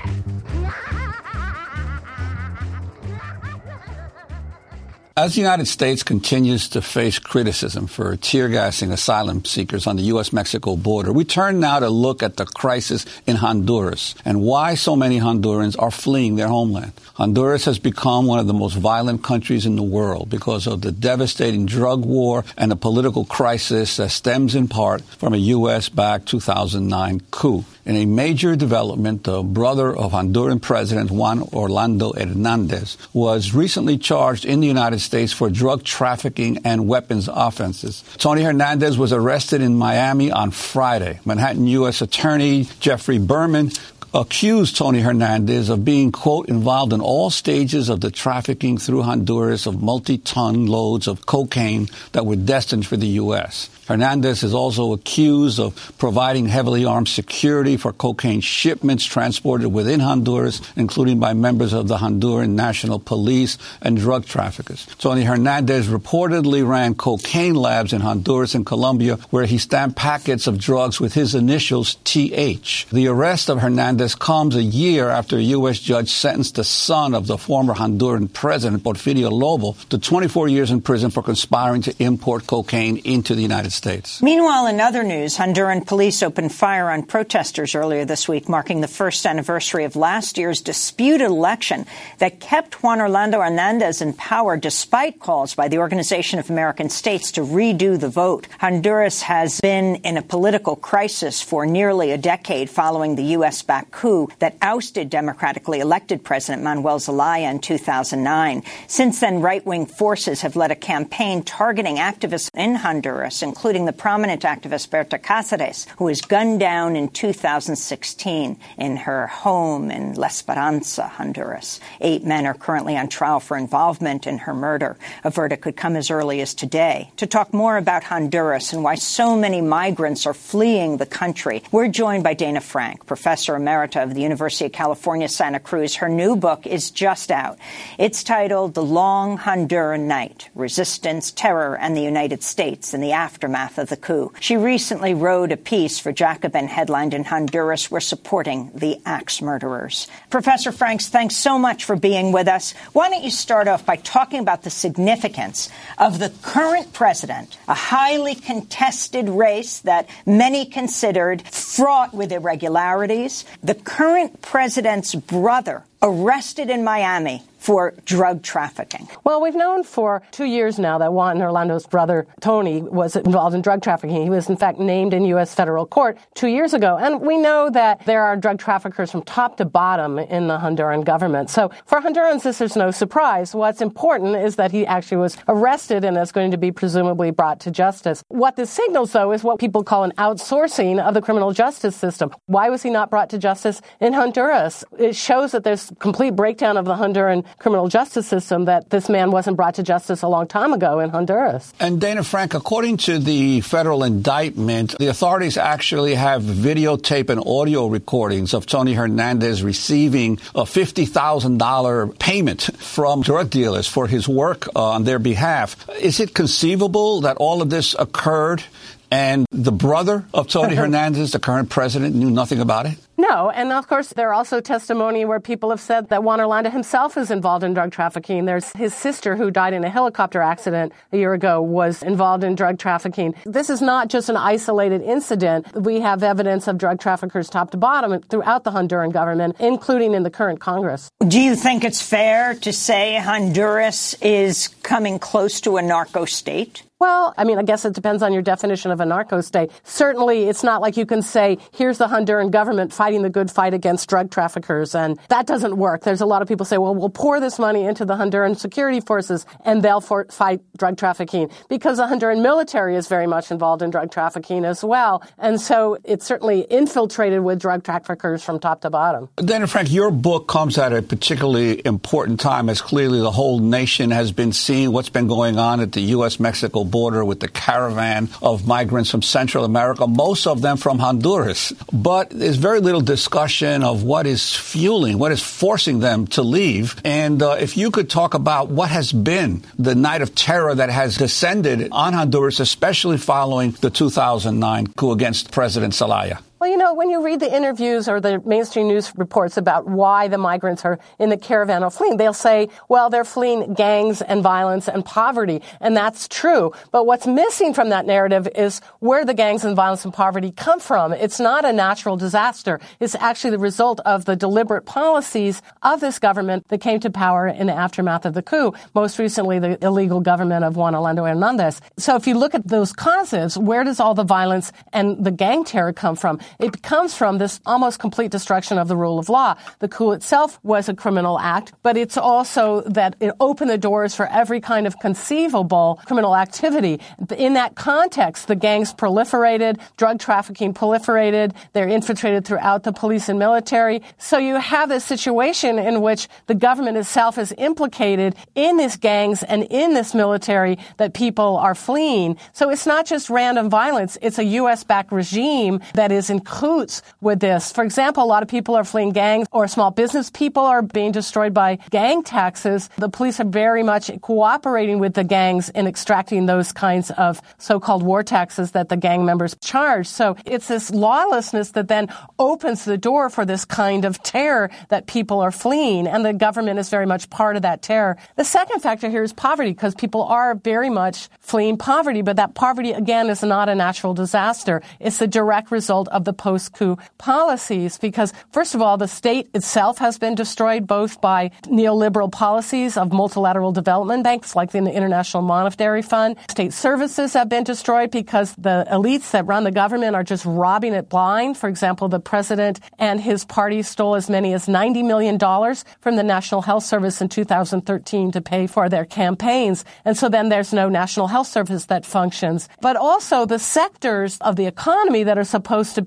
As the United States continues to face criticism for tear-gassing asylum seekers on the U.S.-Mexico border, we turn now to look at the crisis in Honduras and why so many Hondurans are fleeing their homeland. Honduras has become one of the most violent countries in the world because of the devastating drug war and the political crisis that stems in part from a U.S.-backed 2009 coup. In a major development, the brother of Honduran President Juan Orlando Hernandez was recently charged in the United States for drug trafficking and weapons offenses. Tony Hernandez was arrested in Miami on Friday. Manhattan U.S. Attorney Jeffrey Berman accused Tony Hernandez of being, quote, involved in all stages of the trafficking through Honduras of multi-ton loads of cocaine that were destined for the U.S. Hernandez is also accused of providing heavily armed security for cocaine shipments transported within Honduras, including by members of the Honduran National Police and drug traffickers. Tony Hernandez reportedly ran cocaine labs in Honduras and Colombia, where he stamped packets of drugs with his initials TH. The arrest of Hernandez comes a year after a U.S. judge sentenced the son of the former Honduran president, Porfirio Lobo, to 24 years in prison for conspiring to import cocaine into the United States. Meanwhile, in other news, Honduran police opened fire on protesters earlier this week, marking the first anniversary of last year's disputed election that kept Juan Orlando Hernandez in power despite calls by the Organization of American States to redo the vote. Honduras has been in a political crisis for nearly a decade following the U.S.-backed coup that ousted democratically elected President Manuel Zelaya in 2009. Since then, right-wing forces have led a campaign targeting activists in Honduras, including the prominent activist Berta Cáceres, who was gunned down in 2016 in her home in La Esperanza, Honduras. 8 men are currently on trial for involvement in her murder. A verdict could come as early as today. To talk more about Honduras and why so many migrants are fleeing the country, we're joined by Dana Frank, professor emeritus Marta of the University of California, Santa Cruz. Her new book is just out. It's titled The Long Honduran Night: Resistance, Terror, and the United States in the Aftermath of the Coup. She recently wrote a piece for Jacobin headlined "In Honduras, We're Supporting the Axe Murderers." Professor Franks, thanks so much for being with us. Why don't you start off by talking about the significance of the current president, a highly contested race that many considered fraught with irregularities, the current president's brother arrested in Miami for drug trafficking? Well, we've known for 2 years now that Juan Orlando's brother, Tony, was involved in drug trafficking. He was, in fact, named in U.S. federal court 2 years ago. And we know that there are drug traffickers from top to bottom in the Honduran government. So for Hondurans, this is no surprise. What's important is that he actually was arrested and is going to be presumably brought to justice. What this signals, though, is what people call an outsourcing of the criminal justice system. Why was he not brought to justice in Honduras? It shows that there's complete breakdown of the Honduran criminal justice system, that this man wasn't brought to justice a long time ago in Honduras. And Dana Frank, according to the federal indictment, the authorities actually have videotape and audio recordings of Tony Hernandez receiving a $50,000 payment from drug dealers for his work on their behalf. Is it conceivable that all of this occurred and the brother of Tony Hernandez, the current president, knew nothing about it? No. And of course, there are also testimony where people have said that Juan Orlando himself is involved in drug trafficking. There's his sister, who died in a helicopter accident a year ago, was involved in drug trafficking. This is not just an isolated incident. We have evidence of drug traffickers top to bottom throughout the Honduran government, including in the current Congress. Do you think it's fair to say Honduras is coming close to a narco state? Well, I mean, I guess it depends on your definition of a narco state. Certainly, it's not like you can say, here's the Honduran government fighting the good fight against drug traffickers, and that doesn't work. There's a lot of people say, well, we'll pour this money into the Honduran security forces, and they'll fight drug trafficking, because the Honduran military is very much involved in drug trafficking as well. And so it's certainly infiltrated with drug traffickers from top to bottom. Dana Frank, your book comes at a particularly important time, as clearly the whole nation has been seeing what's been going on at the U.S.-Mexico border with the caravan of migrants from Central America, most of them from Honduras. But there's very little discussion of what is fueling, what is forcing them to leave. And if you could talk about what has been the night of terror that has descended on Honduras, especially following the 2009 coup against President Zelaya. Well, you know, when you read the interviews or the mainstream news reports about why the migrants are in the caravan or fleeing, they'll say, well, they're fleeing gangs and violence and poverty. And that's true. But what's missing from that narrative is where the gangs and violence and poverty come from. It's not a natural disaster. It's actually the result of the deliberate policies of this government that came to power in the aftermath of the coup, most recently the illegal government of Juan Orlando Hernandez. So if you look at those causes, where does all the violence and the gang terror come from? It comes from this almost complete destruction of the rule of law. The coup itself was a criminal act, but it's also that it opened the doors for every kind of conceivable criminal activity. In that context, the gangs proliferated, drug trafficking proliferated, they're infiltrated throughout the police and military. So you have this situation in which the government itself is implicated in these gangs and in this military that people are fleeing. So it's not just random violence, it's a U.S.-backed regime that is in cahoots with this. For example, a lot of people are fleeing gangs, or small business people are being destroyed by gang taxes. The police are very much cooperating with the gangs in extracting those kinds of so-called war taxes that the gang members charge. So it's this lawlessness that then opens the door for this kind of terror that people are fleeing, and the government is very much part of that terror. The second factor here is poverty, because people are very much fleeing poverty, but that poverty, again, is not a natural disaster. It's the direct result of the post-coup policies, because, first of all, the state itself has been destroyed both by neoliberal policies of multilateral development banks like the International Monetary Fund. State services have been destroyed because the elites that run the government are just robbing it blind. For example, the president and his party stole as many as $90 million from the National Health Service in 2013 to pay for their campaigns. And so then there's no National Health Service that functions. But also the sectors of the economy that are supposed to be the growth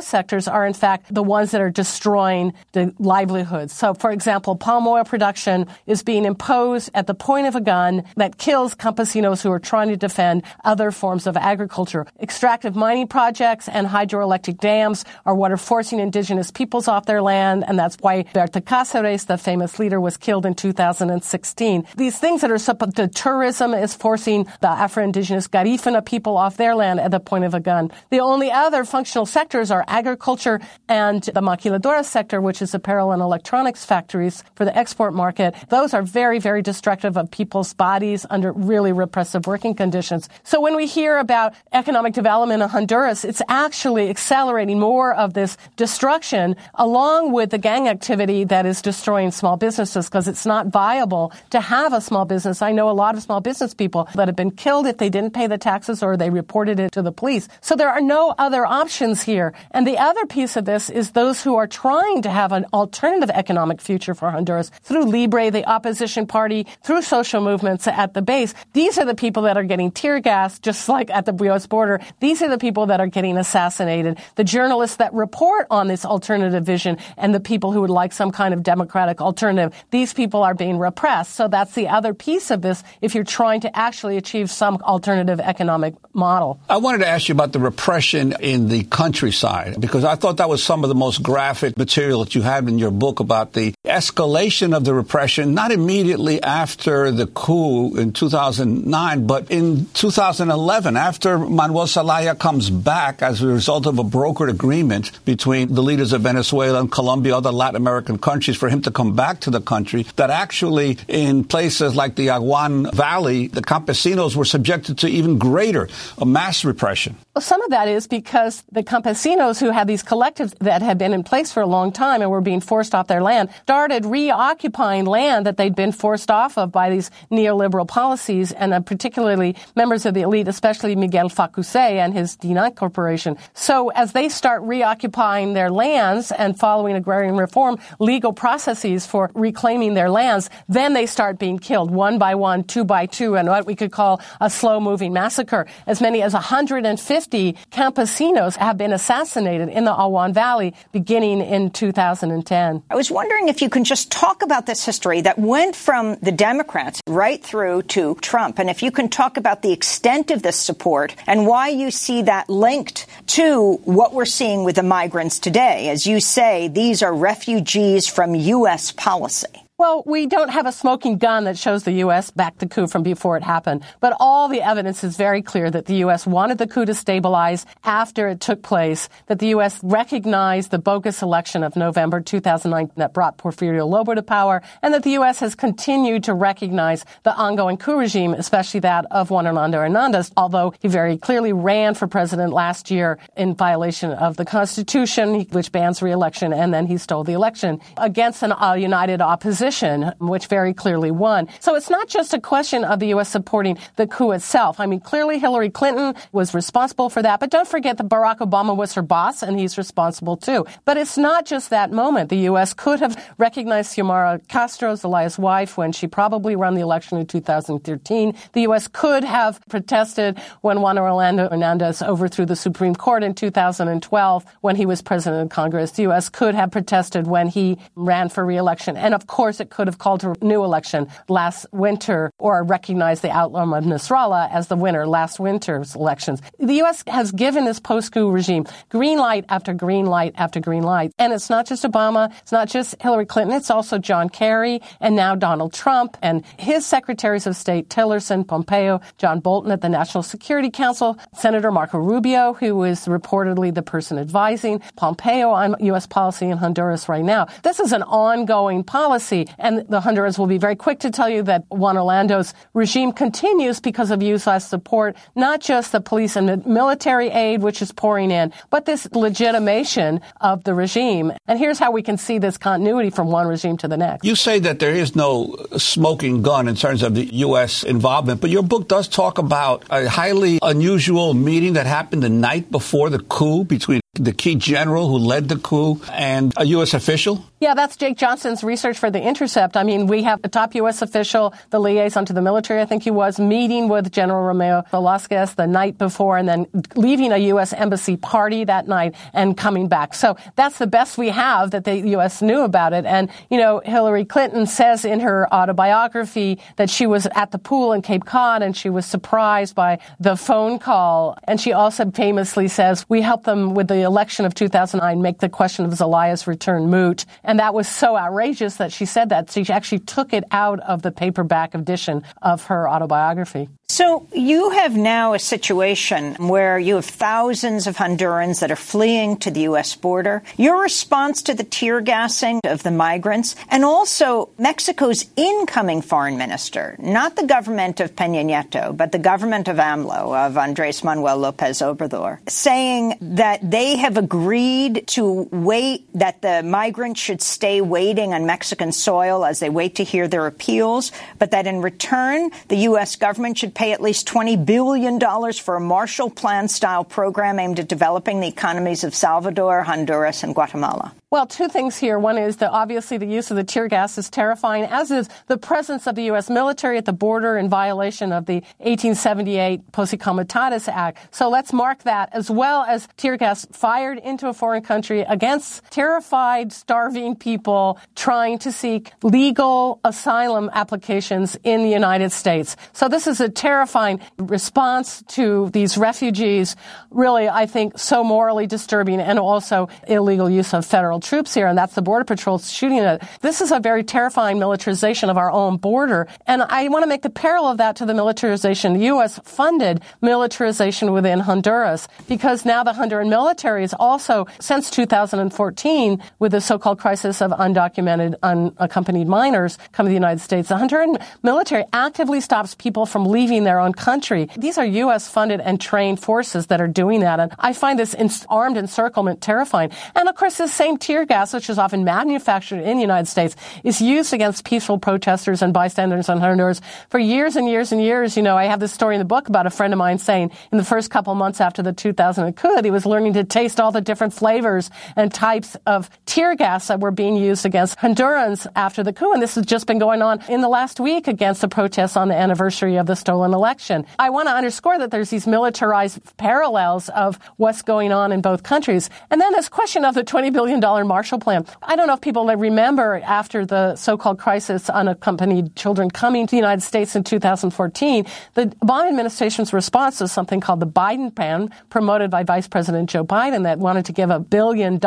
sectors are, in fact, the ones that are destroying the livelihoods. So, for example, palm oil production is being imposed at the point of a gun that kills campesinos who are trying to defend other forms of agriculture. Extractive mining projects and hydroelectric dams are what are forcing indigenous peoples off their land, and that's why Berta Cáceres, the famous leader, was killed in 2016. These things that are the tourism is forcing the Afro-Indigenous Garifuna people off their land at the point of a gun. The only other functional sectors are agriculture and the maquiladora sector, which is apparel and electronics factories for the export market. Those are very, very destructive of people's bodies under really repressive working conditions. So when we hear about economic development in Honduras, it's actually accelerating more of this destruction along with the gang activity that is destroying small businesses because it's not viable to have a small business. I know a lot of small business people that have been killed if they didn't pay the taxes or they reported it to the police. So there are no other options here. And the other piece of this is those who are trying to have an alternative economic future for Honduras through Libre, the opposition party, through social movements at the base. These are the people that are getting tear gassed, just like at the U.S. border. These are the people that are getting assassinated. The journalists that report on this alternative vision and the people who would like some kind of democratic alternative, these people are being repressed. So that's the other piece of this if you're trying to actually achieve some alternative economic model. I wanted to ask you about the repression in the countryside, because I thought that was some of the most graphic material that you had in your book about the escalation of the repression, not immediately after the coup in 2009, but in 2011, after Manuel Zelaya comes back as a result of a brokered agreement between the leaders of Venezuela and Colombia, other Latin American countries, for him to come back to the country, that actually in places like the Aguan Valley, the campesinos were subjected to even greater mass repression. Well, some of that is because the campesinos who had these collectives that had been in place for a long time and were being forced off their land started reoccupying land that they'd been forced off of by these neoliberal policies, and particularly members of the elite, especially Miguel Facuse and his D9 Corporation. So as they start reoccupying their lands and following agrarian reform, legal processes for reclaiming their lands, then they start being killed one by one, two by two, and what we could call a slow-moving massacre. As many as 150 campesinos have been assassinated in the Aguan Valley beginning in 2010. I was wondering if you can just talk about this history that went from the Democrats right through to Trump, and if you can talk about the extent of this support and why you see that linked to what we're seeing with the migrants today. As you say, these are refugees from U.S. policy. Well, we don't have a smoking gun that shows the U.S. backed the coup from before it happened. But all the evidence is very clear that the U.S. wanted the coup to stabilize after it took place, that the U.S. recognized the bogus election of November 2009 that brought Porfirio Lobo to power, and that the U.S. has continued to recognize the ongoing coup regime, especially that of Juan Orlando Hernandez, although he very clearly ran for president last year in violation of the Constitution, which bans re-election, and then he stole the election against a united opposition, which very clearly won. So it's not just a question of the U.S. supporting the coup itself. I mean, clearly Hillary Clinton was responsible for that, but don't forget that Barack Obama was her boss, and he's responsible too. But it's not just that moment. The U.S. could have recognized Xiomara Castro, Zelaya's wife, when she probably won the election in 2013. The U.S. could have protested when Juan Orlando Hernandez overthrew the Supreme Court in 2012 when he was president of Congress. The U.S. could have protested when he ran for re-election. And of course, it could have called a new election last winter or recognized the outcome of Nasrallah as the winner last winter's elections. The U.S. has given this post-coup regime green light after green light after green light. And it's not just Obama. It's not just Hillary Clinton. It's also John Kerry and now Donald Trump and his secretaries of state, Tillerson, Pompeo, John Bolton at the National Security Council, Senator Marco Rubio, who is reportedly the person advising Pompeo on U.S. policy in Honduras right now. This is an ongoing policy. And the Hondurans will be very quick to tell you that Juan Orlando's regime continues because of U.S. support, not just the police and military aid, which is pouring in, but this legitimation of the regime. And here's how we can see this continuity from one regime to the next. You say that there is no smoking gun in terms of the U.S. involvement, but your book does talk about a highly unusual meeting that happened the night before the coup between the key general who led the coup and a U.S. official? Yeah, that's Jake Johnson's research for The Intercept. I mean, we have a top U.S. official, the liaison to the military, I think he was, meeting with General Romeo Velasquez the night before and then leaving a U.S. embassy party that night and coming back. So that's the best we have that the U.S. knew about it. And, you know, Hillary Clinton says in her autobiography that she was at the pool in Cape Cod and she was surprised by the phone call. And she also famously says, we helped them with the election of 2009 make the question of Zelaya's return moot. And that was so outrageous that she said that. She actually took it out of the paperback edition of her autobiography. So you have now a situation where you have thousands of Hondurans that are fleeing to the U.S. border. Your response to the tear gassing of the migrants and also Mexico's incoming foreign minister, not the government of Peña Nieto, but the government of AMLO, of Andrés Manuel López Obrador, saying that they have agreed to wait, that the migrants should stay waiting on Mexican soil as they wait to hear their appeals, but that in return, the U.S. government should pay at least $20 billion for a Marshall Plan-style program aimed at developing the economies of Salvador, Honduras, and Guatemala. Well, two things here. One is that obviously the use of the tear gas is terrifying, as is the presence of the U.S. military at the border in violation of the 1878 Posse Comitatus Act. So let's mark that, as well as tear gas fired into a foreign country against terrified, starving people trying to seek legal asylum applications in the United States. So this is a terrifying response to these refugees, really, I think, so morally disturbing, and also illegal use of federal troops here, and that's the Border Patrol shooting at it. This is a very terrifying militarization of our own border, and I want to make the parallel of that to the militarization, U.S.-funded militarization within Honduras, because now the Honduran military is also, since 2014, with the so-called crisis of undocumented, unaccompanied minors coming to the United States, the Honduran military actively stops people from leaving their own country. These are U.S.-funded and trained forces that are doing that, and I find this armed encirclement terrifying. And, of course, this same tear gas, which is often manufactured in the United States, is used against peaceful protesters and bystanders in Honduras for years and years and years. You know, I have this story in the book about a friend of mine saying in the first couple of months after the 2000 coup that he was learning to taste all the different flavors and types of tear gas that were being used against Hondurans after the coup. And this has just been going on in the last week against the protests on the anniversary of the stolen election. I want to underscore that there's these militarized parallels of what's going on in both countries. And then this question of the $20 billion Marshall Plan. I don't know if people remember after the so-called crisis unaccompanied children coming to the United States in 2014, the Obama administration's response was something called the Biden Plan, promoted by Vice President Joe Biden, that wanted to give $1 billion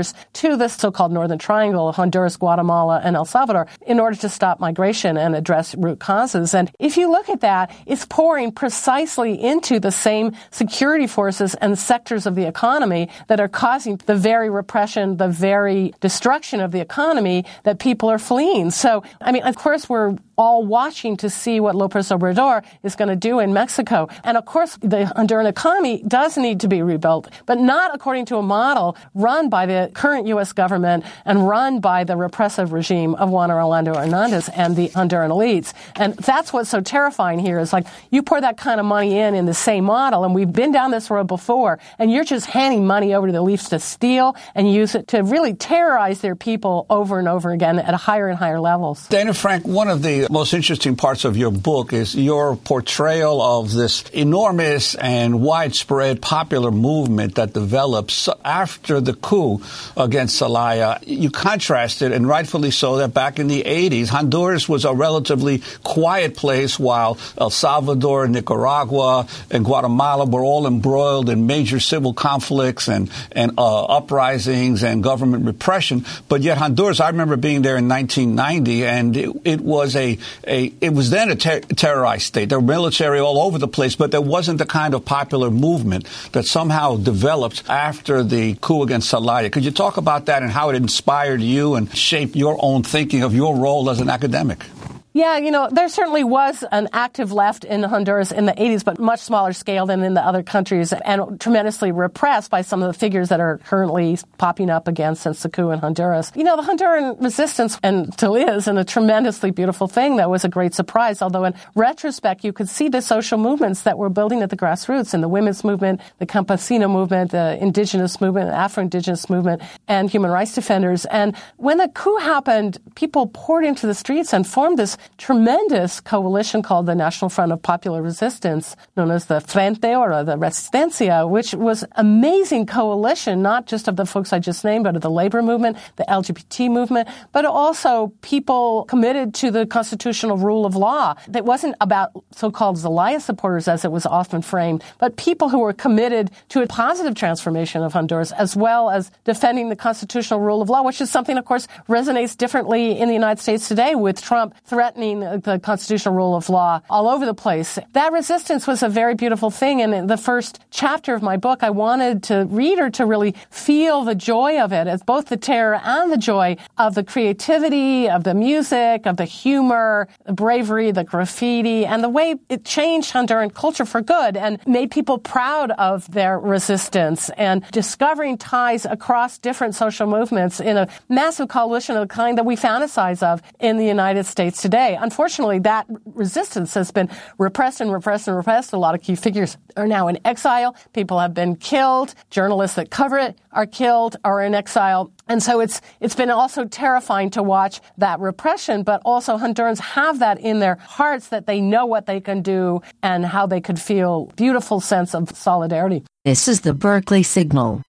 to this so-called Northern Triangle, Honduras, Guatemala, and El Salvador, in order to stop migration and address root causes. And if you look at that, it's pouring precisely into the same security forces and sectors of the economy that are causing the very repression, the very destruction of the economy that people are fleeing. So, I mean, of course, we're all watching to see what López Obrador is going to do in Mexico. And of course, the Honduran economy does need to be rebuilt, but not according to a model run by the current U.S. government and run by the repressive regime of Juan Orlando Hernandez and the Honduran elites. And that's what's so terrifying here is like you pour that kind of money in the same model, and we've been down this road before, and you're just handing money over to the elites to steal and use it to really terrorize their people over and over again at higher and higher levels. Dana Frank, one of the most interesting parts of your book is your portrayal of this enormous and widespread popular movement that develops after the coup against Zelaya. You contrasted, and rightfully so, that back in the 80s, Honduras was a relatively quiet place while El Salvador, Nicaragua, and Guatemala were all embroiled in major civil conflicts and uprisings and government repression. But yet Honduras, I remember being there in 1990, and it was then a terrorized state. There were military all over the place, but there wasn't the kind of popular movement that somehow developed after the coup against Zelaya. Could you talk about that and how it inspired you and shaped your own thinking of your role as an academic? Yeah, there certainly was an active left in Honduras in the 80s, but much smaller scale than in the other countries, and tremendously repressed by some of the figures that are currently popping up again since the coup in Honduras. The Honduran resistance, and still is, and a tremendously beautiful thing that was a great surprise, although in retrospect you could see the social movements that were building at the grassroots, in the women's movement, the campesino movement, the indigenous movement, Afro-indigenous movement, and human rights defenders. And when the coup happened, people poured into the streets and formed this tremendous coalition called the National Front of Popular Resistance, known as the Frente or the Resistencia, which was amazing coalition, not just of the folks I just named, but of the labor movement, the LGBT movement, but also people committed to the constitutional rule of law. It wasn't about so-called Zelaya supporters, as it was often framed, but people who were committed to a positive transformation of Honduras, as well as defending the constitutional rule of law, which is something, of course, resonates differently in the United States today, with Trump threatening the constitutional rule of law all over the place. That resistance was a very beautiful thing, and in the first chapter of my book, I wanted the reader to really feel the joy of it, as both the terror and the joy of the creativity, of the music, of the humor, the bravery, the graffiti, and the way it changed Honduran culture for good and made people proud of their resistance, and discovering ties across different social movements in a massive coalition of the kind that we fantasize of in the United States today. Unfortunately, that resistance has been repressed and repressed and repressed. A lot of key figures are now in exile. People have been killed. Journalists that cover it are killed or in exile. And so it's been also terrifying to watch that repression, but also Hondurans have that in their hearts, that they know what they can do and how they could feel beautiful sense of solidarity. This is the Berkeley Signal.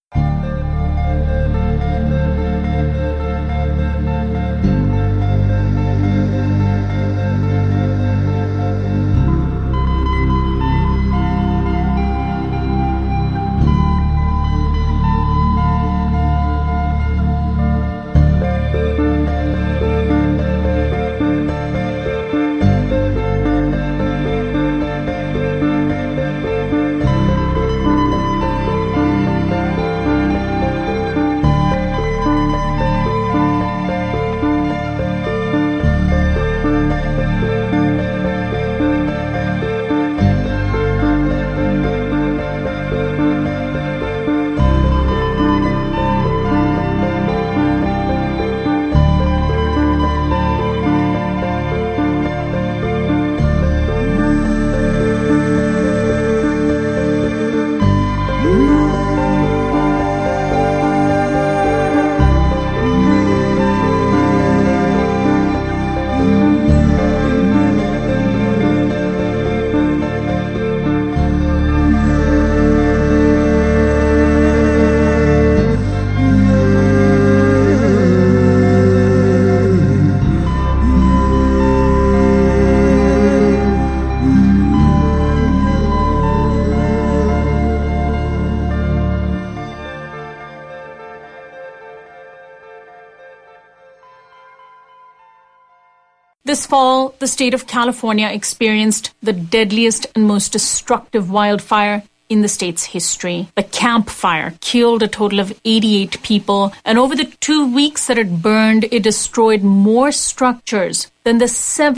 This fall, the state of California experienced the deadliest and most destructive wildfire in the state's history. The Camp Fire killed a total of 88 people, and over the 2 weeks that it burned, it destroyed more structures than the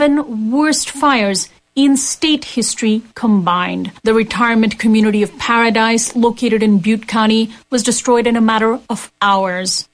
7 worst fires in state history combined. The retirement community of Paradise, located in Butte County, was destroyed in a matter of hours.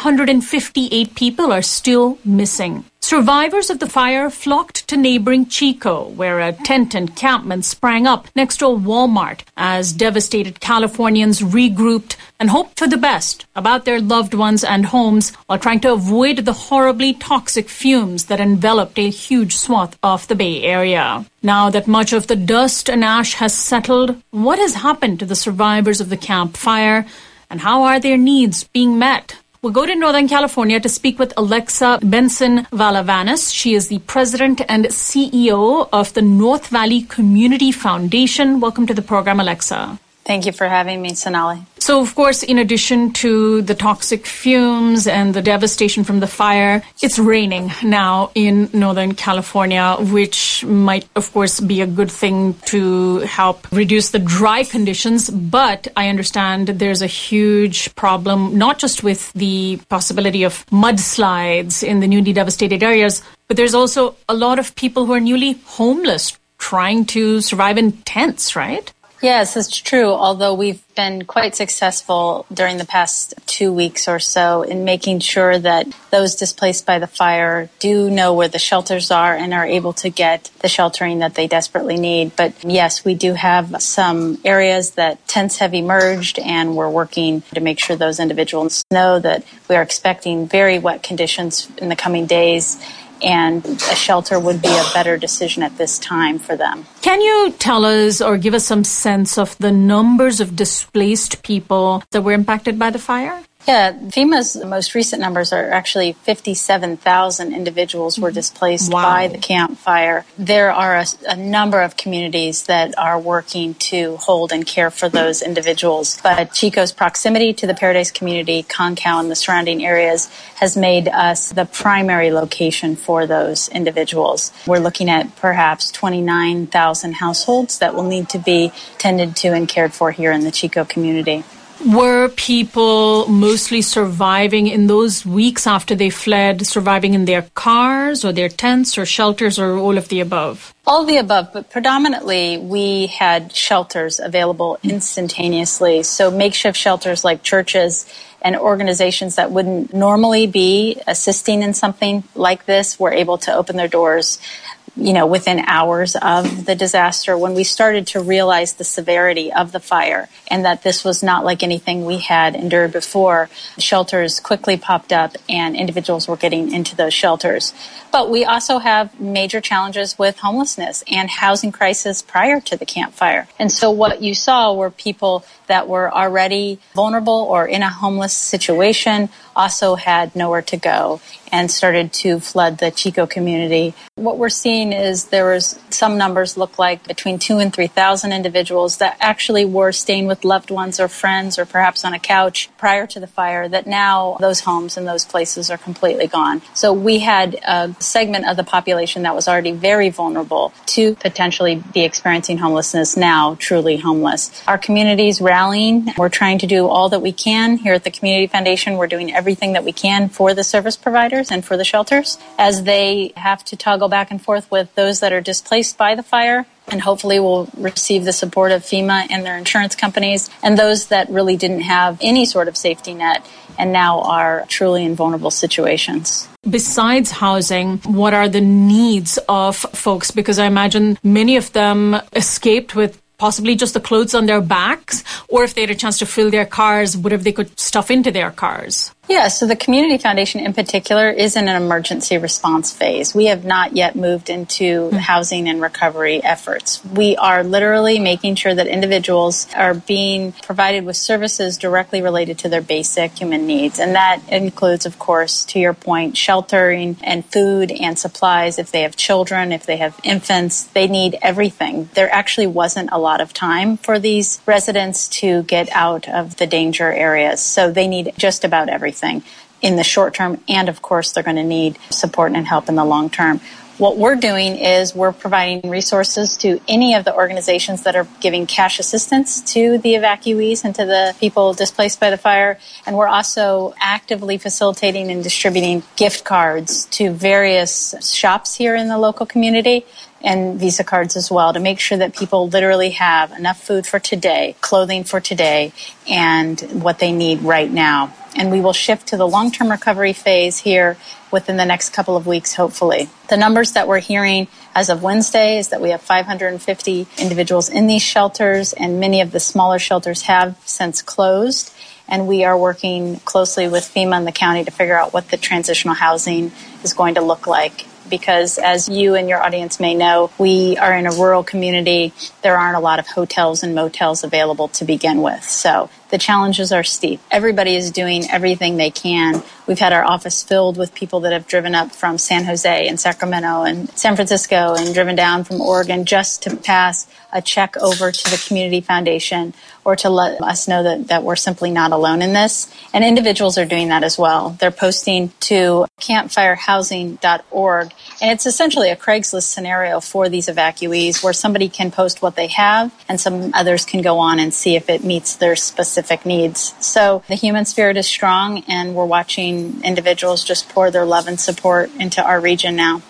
158 people are still missing. Survivors of the fire flocked to neighboring Chico, where a tent encampment sprang up next to a Walmart as devastated Californians regrouped and hoped for the best about their loved ones and homes while trying to avoid the horribly toxic fumes that enveloped a huge swath of the Bay Area. Now that much of the dust and ash has settled, what has happened to the survivors of the Camp Fire, and how are their needs being met? We'll go to Northern California to speak with Alexa Benson-Valavanis. She is the president and CEO of the North Valley Community Foundation. Welcome to the program, Alexa. Thank you for having me, Sonali. So, of course, in addition to the toxic fumes and the devastation from the fire, it's raining now in Northern California, which might, of course, be a good thing to help reduce the dry conditions. But I understand there's a huge problem, not just with the possibility of mudslides in the newly devastated areas, But there's also a lot of people who are newly homeless trying to survive in tents, right? Yes, it's true, although we've been quite successful during the past 2 weeks or so in making sure that those displaced by the fire do know where the shelters are and are able to get the sheltering that they desperately need. But yes, we do have some areas that tents have emerged, and we're working to make sure those individuals know that we are expecting very wet conditions in the coming days, and a shelter would be a better decision at this time for them. Can you tell us or give us some sense of the numbers of displaced people that were impacted by the fire? Yeah, FEMA's most recent numbers are actually 57,000 individuals were displaced by the Camp Fire. There are a number of communities that are working to hold and care for those individuals. But Chico's proximity to the Paradise community, Concow, and the surrounding areas has made us the primary location for those individuals. We're looking at perhaps 29,000 households that will need to be tended to and cared for here in the Chico community. Were people mostly surviving in those weeks after they fled, surviving in their cars or their tents or shelters or all of the above? All of the above, but predominantly we had shelters available instantaneously. So makeshift shelters like churches and organizations that wouldn't normally be assisting in something like this were able to open their doors within hours of the disaster, when we started to realize the severity of the fire and that this was not like anything we had endured before. Shelters quickly popped up and individuals were getting into those shelters. But we also have major challenges with homelessness and housing crisis prior to the Camp Fire. And so what you saw were people that were already vulnerable or in a homeless situation also had nowhere to go and started to flood the Chico community. What we're seeing is there was some numbers look like between 2,000 and 3,000 individuals that actually were staying with loved ones or friends or perhaps on a couch prior to the fire, that now those homes and those places are completely gone. So we had a segment of the population that was already very vulnerable to potentially be experiencing homelessness, now truly homeless. Our community's rallying. We're trying to do all that we can. Here at the Community Foundation, we're doing everything that we can for the service providers and for the shelters as they have to toggle back and forth with those that are displaced by the fire and hopefully will receive the support of FEMA and their insurance companies, and those that really didn't have any sort of safety net and now are truly in vulnerable situations. Besides housing, what are the needs of folks? Because I imagine many of them escaped with possibly just the clothes on their backs, or if they had a chance to fill their cars, whatever they could stuff into their cars. Yeah, so the Community Foundation in particular is in an emergency response phase. We have not yet moved into housing and recovery efforts. We are literally making sure that individuals are being provided with services directly related to their basic human needs. And that includes, of course, to your point, sheltering and food and supplies. If they have children, if they have infants, they need everything. There actually wasn't a lot of time for these residents to get out of the danger areas. So they need just about everything in the short term, and of course they're going to need support and help in the long term. What we're doing is we're providing resources to any of the organizations that are giving cash assistance to the evacuees and to the people displaced by the fire. And we're also actively facilitating and distributing gift cards to various shops here in the local community, and Visa cards as well, to make sure that people literally have enough food for today, clothing for today, and what they need right now. And we will shift to the long-term recovery phase here within the next couple of weeks, hopefully. The numbers that we're hearing as of Wednesday is that we have 550 individuals in these shelters, and many of the smaller shelters have since closed. And we are working closely with FEMA and the county to figure out what the transitional housing is going to look like. Because as you and your audience may know, we are in a rural community. There aren't a lot of hotels and motels available to begin with. So the challenges are steep. Everybody is doing everything they can. We've had our office filled with people that have driven up from San Jose and Sacramento and San Francisco and driven down from Oregon just to pass a check over to the Community Foundation or to let us know that we're simply not alone in this. And individuals are doing that as well. They're posting to campfirehousing.org. And it's essentially a Craigslist scenario for these evacuees where somebody can post what they have and some others can go on and see if it meets their specific specific needs. So the human spirit is strong, and we're watching individuals just pour their love and support into our region now.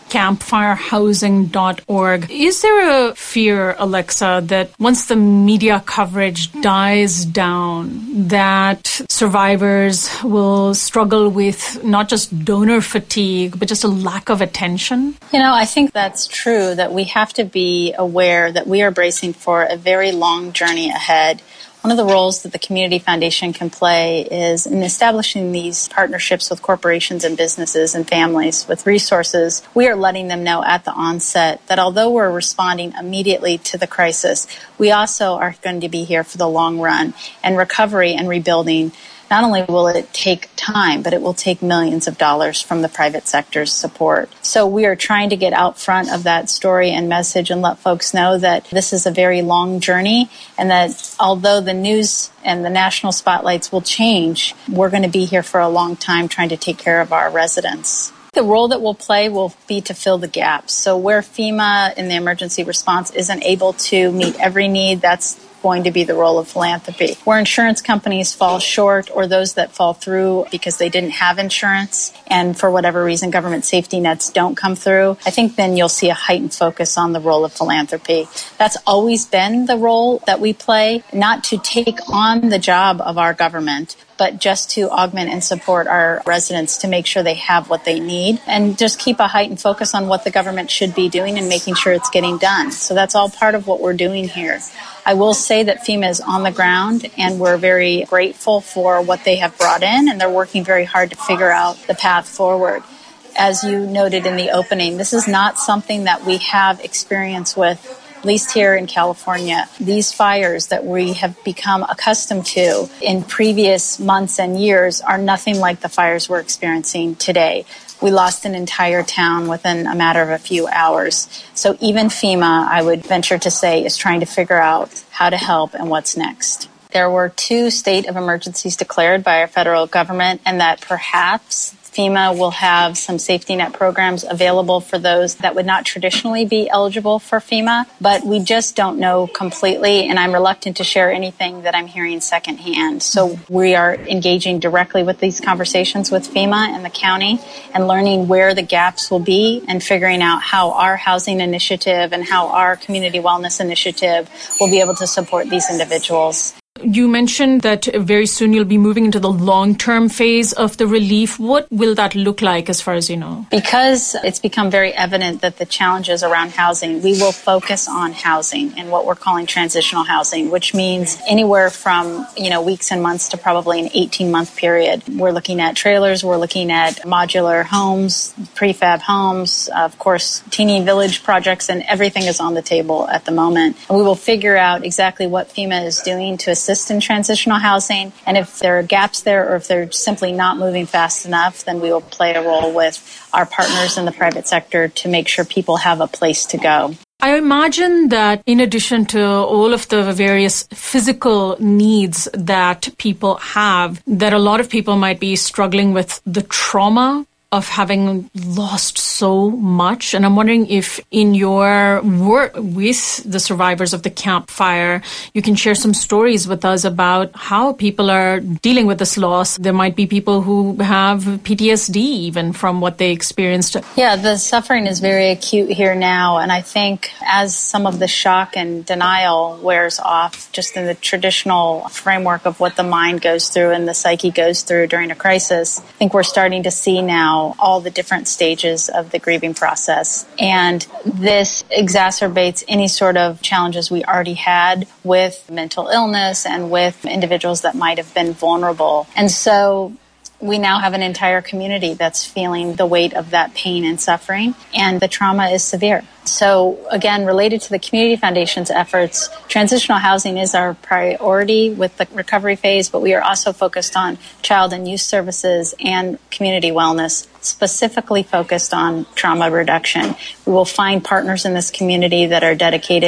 CampFireHousing.org. Is there a fear, Alexa, that once the media coverage dies down, that survivors will struggle with not just donor fatigue, but just a lack of attention? I think that's true, that we have to be aware that we are bracing for a very long journey ahead. One of the roles that the Community Foundation can play is in establishing these partnerships with corporations and businesses and families with resources. We are letting them know at the onset that although we're responding immediately to the crisis, we also are going to be here for the long run. And recovery and rebuilding, not only will it take time, but it will take millions of dollars from the private sector's support. So we are trying to get out front of that story and message and let folks know that this is a very long journey, and that although the news and the national spotlights will change, we're going to be here for a long time trying to take care of our residents. The role that we'll play will be to fill the gaps. So where FEMA in the emergency response isn't able to meet every need, that's going to be the role of philanthropy. Where insurance companies fall short, or those that fall through because they didn't have insurance and for whatever reason government safety nets don't come through, I think then you'll see a heightened focus on the role of philanthropy. That's always been the role that we play, not to take on the job of our government, but just to augment and support our residents to make sure they have what they need, and just keep a heightened focus on what the government should be doing and making sure it's getting done. So that's all part of what we're doing here. I will say that FEMA is on the ground, and we're very grateful for what they have brought in, and they're working very hard to figure out the path forward. As you noted in the opening, this is not something that we have experience with, at least here in California. These fires that we have become accustomed to in previous months and years are nothing like the fires we're experiencing today. We lost an entire town within a matter of a few hours. So even FEMA, I would venture to say, is trying to figure out how to help and what's next. There were 2 state of emergencies declared by our federal government, and that perhaps FEMA will have some safety net programs available for those that would not traditionally be eligible for FEMA, but we just don't know completely, and I'm reluctant to share anything that I'm hearing secondhand. So we are engaging directly with these conversations with FEMA and the county and learning where the gaps will be and figuring out how our housing initiative and how our community wellness initiative will be able to support these individuals. You mentioned that very soon you'll be moving into the long-term phase of the relief. What will that look like as far as you know? Because it's become very evident that the challenges around housing, we will focus on housing and what we're calling transitional housing, which means anywhere from, weeks and months to probably an 18-month period. We're looking at trailers, we're looking at modular homes, prefab homes, of course, teeny village projects, and everything is on the table at the moment. And we will figure out exactly what FEMA is doing to assist in transitional housing, and if there are gaps there or if they're simply not moving fast enough, then we will play a role with our partners in the private sector to make sure people have a place to go. I imagine that in addition to all of the various physical needs that people have, that a lot of people might be struggling with the trauma of having lost so much. And I'm wondering if in your work with the survivors of the Camp Fire, you can share some stories with us about how people are dealing with this loss. There might be people who have PTSD even from what they experienced. Yeah, the suffering is very acute here now. And I think as some of the shock and denial wears off, just in the traditional framework of what the mind goes through and the psyche goes through during a crisis, I think we're starting to see now all the different stages of the grieving process. And this exacerbates any sort of challenges we already had with mental illness and with individuals that might have been vulnerable. And so we now have an entire community that's feeling the weight of that pain and suffering, and the trauma is severe. So again, related to the Community Foundation's efforts, transitional housing is our priority with the recovery phase, but we are also focused on child and youth services and community wellness, specifically focused on trauma reduction. We will find partners in this community that are dedicated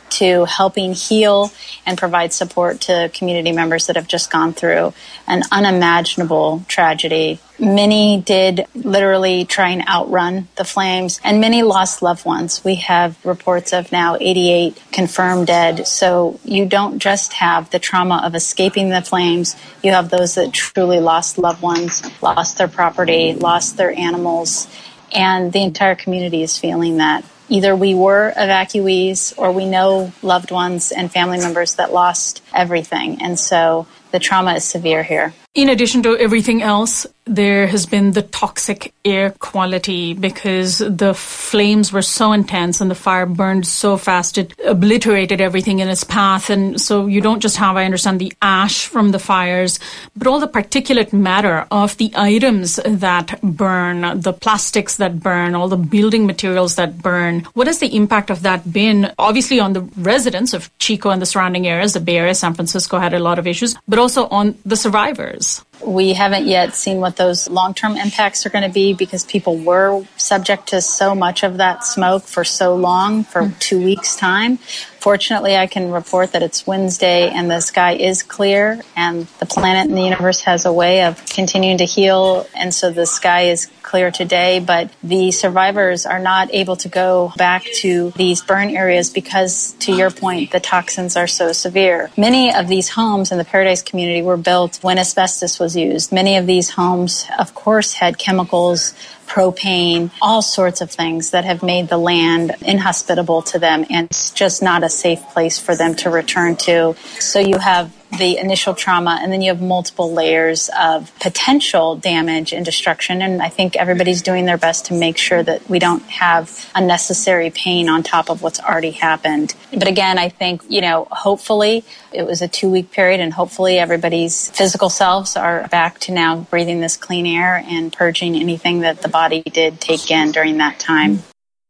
to helping heal and provide support to community members that have just gone through an unimaginable tragedy. Many did literally try and outrun the flames, and many lost loved ones. We have reports of now 88 confirmed dead. So you don't just have the trauma of escaping the flames, you have those that truly lost loved ones, lost their property, lost their animals, and the entire community is feeling that. Either we were evacuees or we know loved ones and family members that lost everything. And so the trauma is severe here. In addition to everything else, there has been the toxic air quality because the flames were so intense and the fire burned so fast it obliterated everything in its path. And so you don't just have, I understand, the ash from the fires, but all the particulate matter of the items that burn, the plastics that burn, all the building materials that burn. What has the impact of that been, obviously on the residents of Chico and the surrounding areas? The Bay Area, San Francisco had a lot of issues, but also on the survivors. We haven't yet seen what those long-term impacts are going to be because people were subject to so much of that smoke for so long, for 2 weeks' time. Fortunately, I can report that it's Wednesday and the sky is clear and the planet and the universe has a way of continuing to heal. And so the sky is clear today, but the survivors are not able to go back to these burn areas because, to your point, the toxins are so severe. Many of these homes in the Paradise community were built when asbestos was used. Many of these homes, of course, had chemicals, propane, all sorts of things that have made the land inhospitable to them, and it's just not a safe place for them to return to. So you have the initial trauma, and then you have multiple layers of potential damage and destruction. And I think everybody's doing their best to make sure that we don't have unnecessary pain on top of what's already happened. But again, I think, hopefully it was a 2-week period, and hopefully everybody's physical selves are back to now breathing this clean air and purging anything that the body did take in during that time.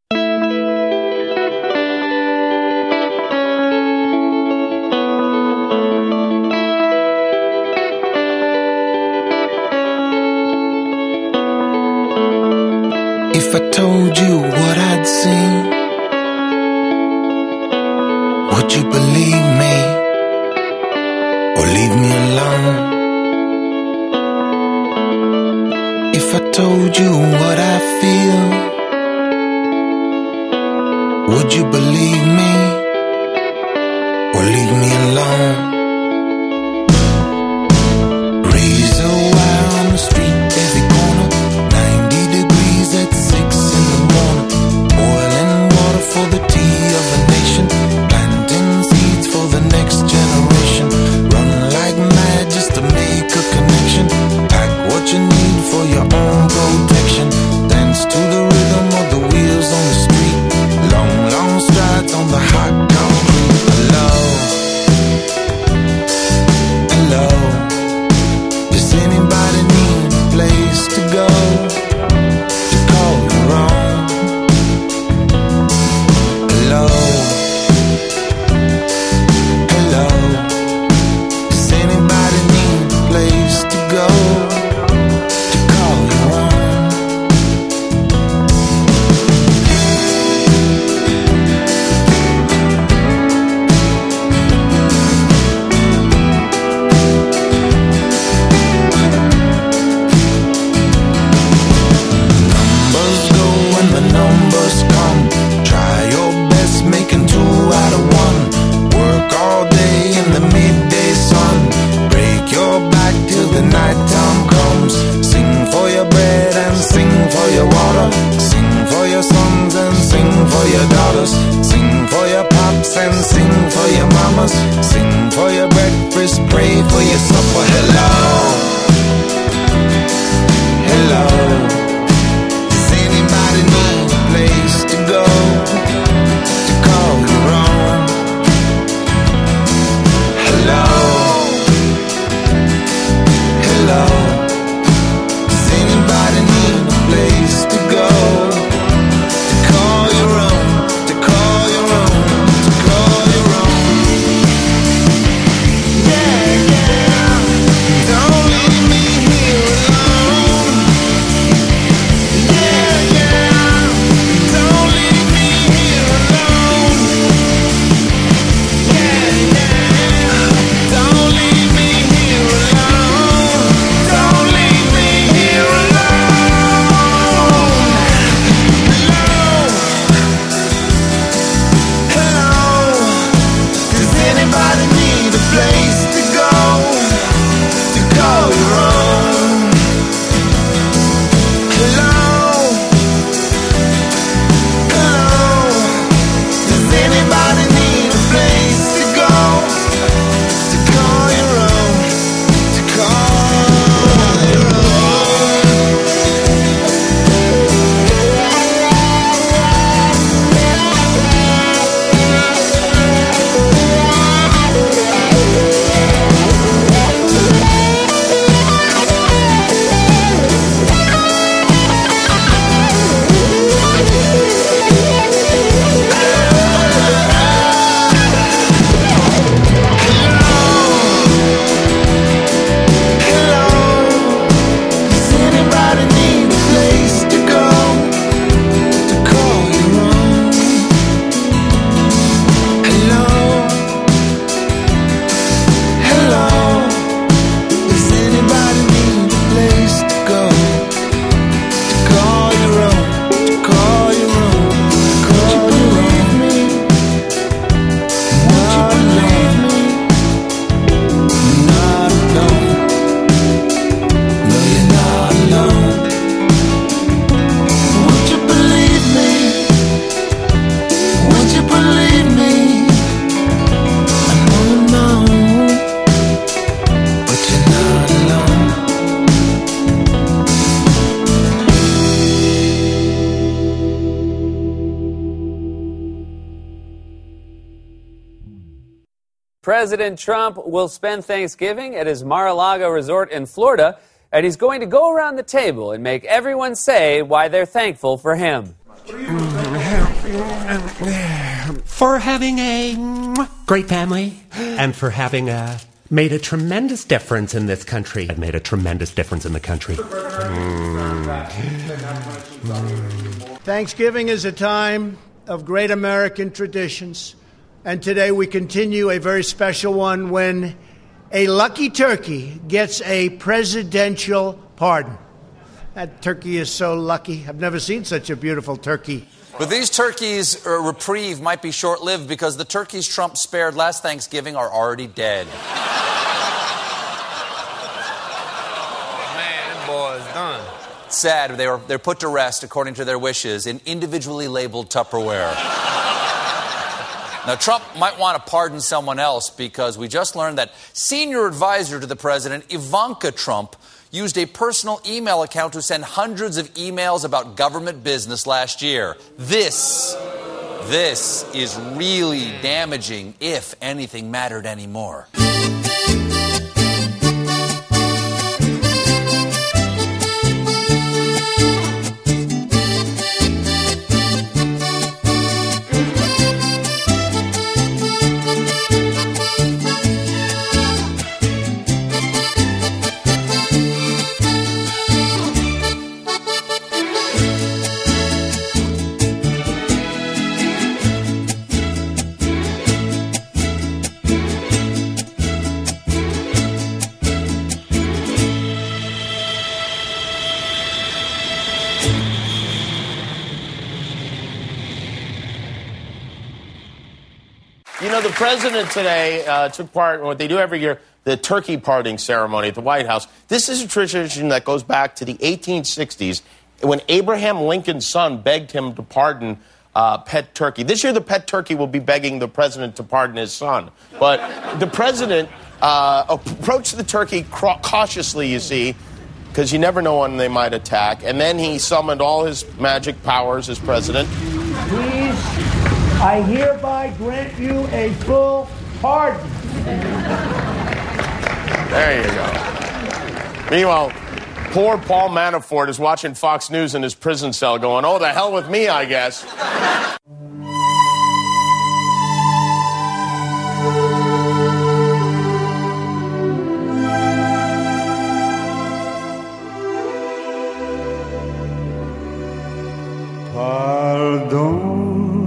If I told you what I'd seen, would you believe me or leave me alone? If I told you what I feel, would you believe me or leave me alone? Razor wire on the street, every corner, 90 degrees at 6 in the morning. Boiling water for the tea of a nation, planting seeds for the next generation. Run like mad just to make a connection. Pack what you need for your own protection. Dance to the rhythm of the wheels on the street. Long, long strides on the hot concrete. Hello, hello. Does anybody need a place to go to call your own? Hello, hello. Does anybody need a place to go to call your own? Numbers go when the numbers come. Try your best making 2 out of 1. Work all day in the midday sun. Break your back till the nighttime comes. Sing for your bread and sing for your water. Sing for your sons and sing for your daughters. Sing for your pops and sing for your mamas. Sing for your breakfast, pray for your supper. Hello, hello. Does anybody need a place to go to call your own? Hello, hello. Does anybody need a place to go to call your own? To call your own? To call your own? Yeah, yeah. President Trump will spend Thanksgiving at his Mar-a-Lago resort in Florida, and he's going to go around the table and make everyone say why they're thankful for him. For having a great family and for having made a tremendous difference in this country. I've made a tremendous difference in the country. Thanksgiving is a time of great American traditions, and today we continue a very special one when a lucky turkey gets a presidential pardon. That turkey is so lucky. I've never seen such a beautiful turkey. But these turkeys' reprieve might be short-lived because the turkeys Trump spared last Thanksgiving are already dead. Man, boy, it's done. Sad, they're put to rest according to their wishes in individually labeled Tupperware. Now, Trump might want to pardon someone else because we just learned that senior advisor to the president, Ivanka Trump, used a personal email account to send hundreds of emails about government business last year. This is really damaging, if anything mattered anymore. You know, the president today took part in what they do every year, the turkey pardoning ceremony at the White House. This is a tradition that goes back to the 1860s when Abraham Lincoln's son begged him to pardon pet turkey. This year, the pet turkey will be begging the president to pardon his son. But the president approached the turkey cautiously, you see, because you never know when they might attack. And then he summoned all his magic powers as president. Please, I hereby grant you a full pardon. There you go. Meanwhile, poor Paul Manafort is watching Fox News in his prison cell going, oh, the hell with me, I guess. Pardon,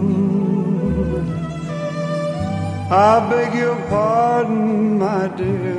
I beg your pardon, my dear.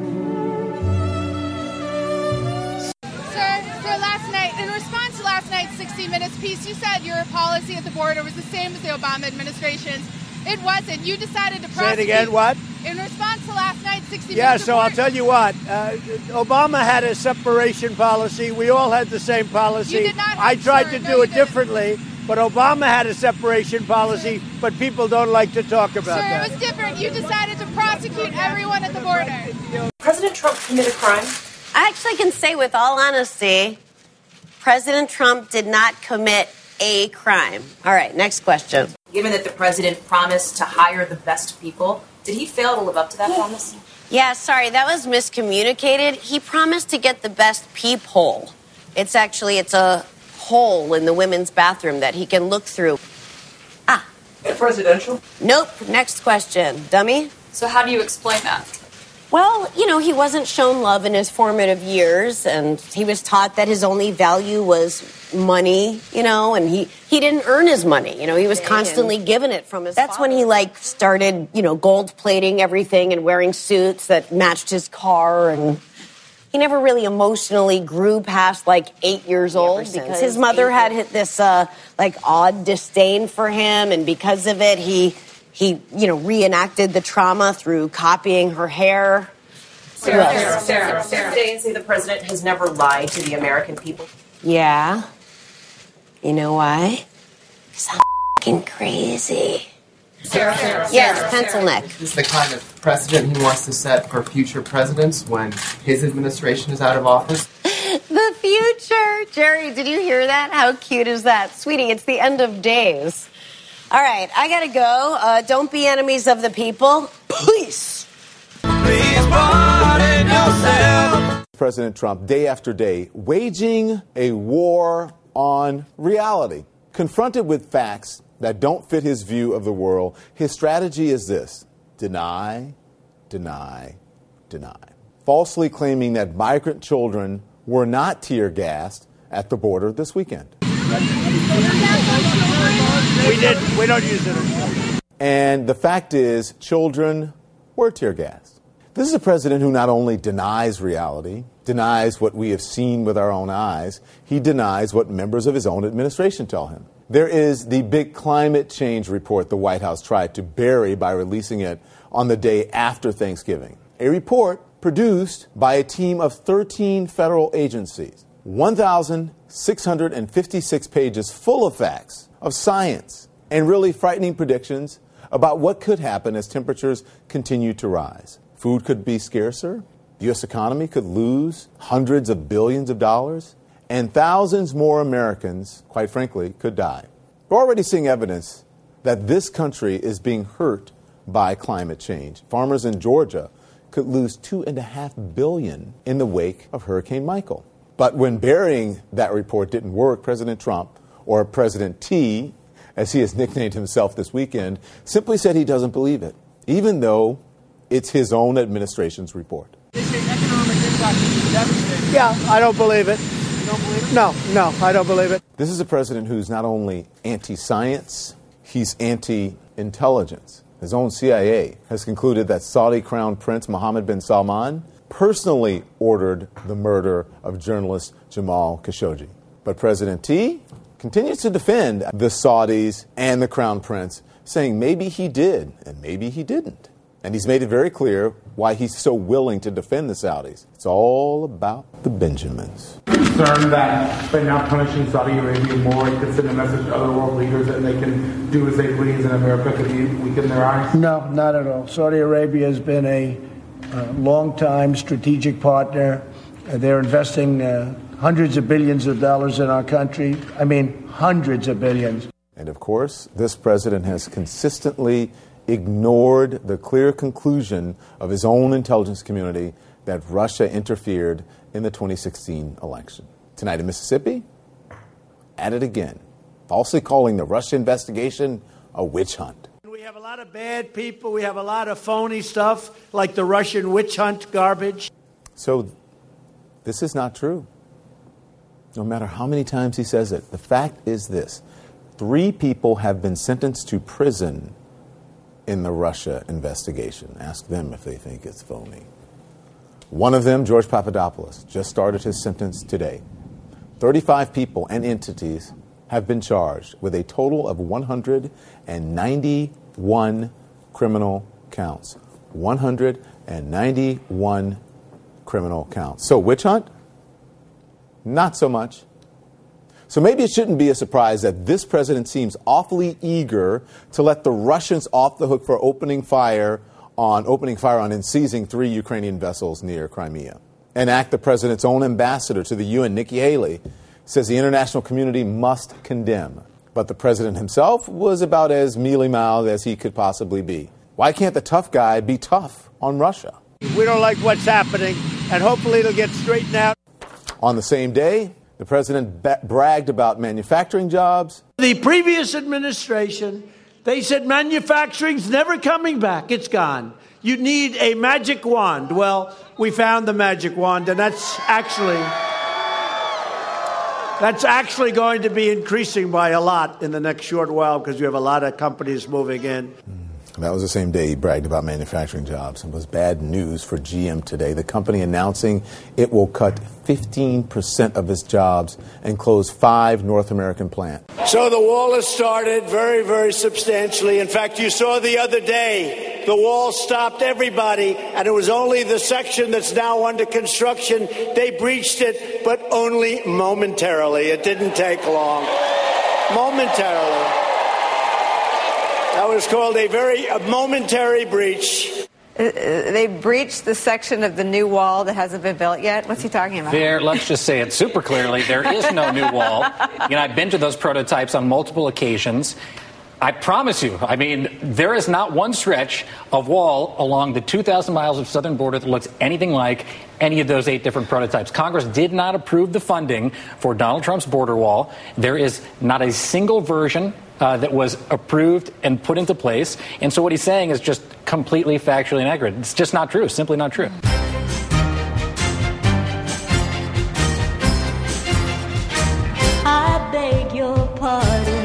Sir, for last night, in response to last night's 60 Minutes piece, you said your policy at the border was the same as the Obama administration's. It wasn't. You decided to prosecute. Say it again, what? In response to last night's 60 Minutes Yeah, so report, I'll tell you what. Obama had a separation policy. We all had the same policy. You did not, I tried sir. to No, do you it didn't. differently, but Obama had a separation policy, but people don't like to talk about Sir, that. it was different. You decided to prosecute everyone at the border. President Trump committed a crime? I actually can say with all honesty, President Trump did not commit a crime. All right, next question. Given that the president promised to hire the best people, did he fail to live up to that promise? Yeah, sorry, that was miscommunicated. He promised to get the best peephole. It's a hole in the women's bathroom that he can look through. Presidential? Nope. Next question, dummy. So how do you explain that? Well, he wasn't shown love in his formative years, and he was taught that his only value was money, and he didn't earn his money. He was constantly given it from his father. That's when he, started, gold plating everything and wearing suits that matched his car, and he never really emotionally grew past, 8 years old because his mother had this, odd disdain for him, and because of it, he reenacted the trauma through copying her hair. Sarah. Today and say the president has never lied to the American people. Yeah. You know why? Because I'm f***ing crazy. Yes, pencil neck. This is the kind of precedent he wants to set for future presidents when his administration is out of office. The future. Jerry, did you hear that? How cute is that? Sweetie, it's the end of days. All right, I gotta go. Don't be enemies of the people. Peace. Please pardon yourself. President Trump, day after day, waging a war on reality. Confronted with facts that don't fit his view of the world, his strategy is this: deny, deny, deny. Falsely claiming that migrant children were not tear-gassed at the border this weekend. We don't use it. And the fact is, children were tear-gassed. This is a president who not only denies reality, denies what we have seen with our own eyes, he denies what members of his own administration tell him. There is the big climate change report the White House tried to bury by releasing it on the day after Thanksgiving. A report produced by a team of 13 federal agencies. 1,656 pages full of facts, of science, and really frightening predictions about what could happen as temperatures continue to rise. Food could be scarcer, the U.S. economy could lose hundreds of billions of dollars, and thousands more Americans, quite frankly, could die. We're already seeing evidence that this country is being hurt by climate change. Farmers in Georgia could lose $2.5 billion in the wake of Hurricane Michael. But when burying that report didn't work, President Trump, or President T, as he has nicknamed himself this weekend, simply said he doesn't believe it, even though it's his own administration's report. Yeah, I don't believe it. You don't believe it? No, I don't believe it. This is a president who's not only anti-science, he's anti-intelligence. His own CIA has concluded that Saudi Crown Prince Mohammed bin Salman personally ordered the murder of journalist Jamal Khashoggi. But President T continues to defend the Saudis and the Crown Prince, saying maybe he did and maybe he didn't. And he's made it very clear why he's so willing to defend the Saudis. It's all about the Benjamins. Concerned that by not punishing Saudi Arabia more, it could send a message to other world leaders that they can do as they please and America could weaken their eyes? No, not at all. Saudi Arabia has been a long-time strategic partner. They're investing hundreds of billions of dollars in our country. I mean, hundreds of billions. And of course, this president has consistently ignored the clear conclusion of his own intelligence community that Russia interfered in the 2016 election. Tonight in Mississippi, at it again, falsely calling the Russia investigation a witch hunt. We have a lot of bad people. We have a lot of phony stuff, like the Russian witch hunt garbage. So this is not true. No matter how many times he says it, the fact is this: 3 people have been sentenced to prison in the Russia investigation. Ask them if they think it's phony. One of them, George Papadopoulos, just started his sentence today. 35 people and entities have been charged with a total of 191 criminal counts. 191 criminal counts. So witch hunt? Not so much. So maybe it shouldn't be a surprise that this president seems awfully eager to let the Russians off the hook for opening fire on and seizing 3 Ukrainian vessels near Crimea. An act the president's own ambassador to the UN, Nikki Haley, says the international community must condemn. But the president himself was about as mealy-mouthed as he could possibly be. Why can't the tough guy be tough on Russia? We don't like what's happening, and hopefully it'll get straightened out. On the same day, the president bragged about manufacturing jobs. The previous administration, they said manufacturing's never coming back. It's gone. You need a magic wand. Well, we found the magic wand, and that's actually going to be increasing by a lot in the next short while because you have a lot of companies moving in. That was the same day he bragged about manufacturing jobs. It was bad news for GM today. The company announcing it will cut 15% of its jobs and close 5 North American plants. So the wall has started very, very substantially. In fact, you saw the other day, the wall stopped everybody, and it was only the section that's now under construction. They breached it, but only momentarily. It didn't take long. Momentarily. That was called a momentary breach. They breached the section of the new wall that hasn't been built yet. What's he talking about? Let's just say it super clearly. There is no new wall. I've been to those prototypes on multiple occasions. I promise you, I mean, there is not one stretch of wall along the 2,000 miles of southern border that looks anything like any of those 8 different prototypes. Congress did not approve the funding for Donald Trump's border wall. There is not a single version that was approved and put into place. And so what he's saying is just completely factually inaccurate. It's just not true, simply not true. I beg your pardon.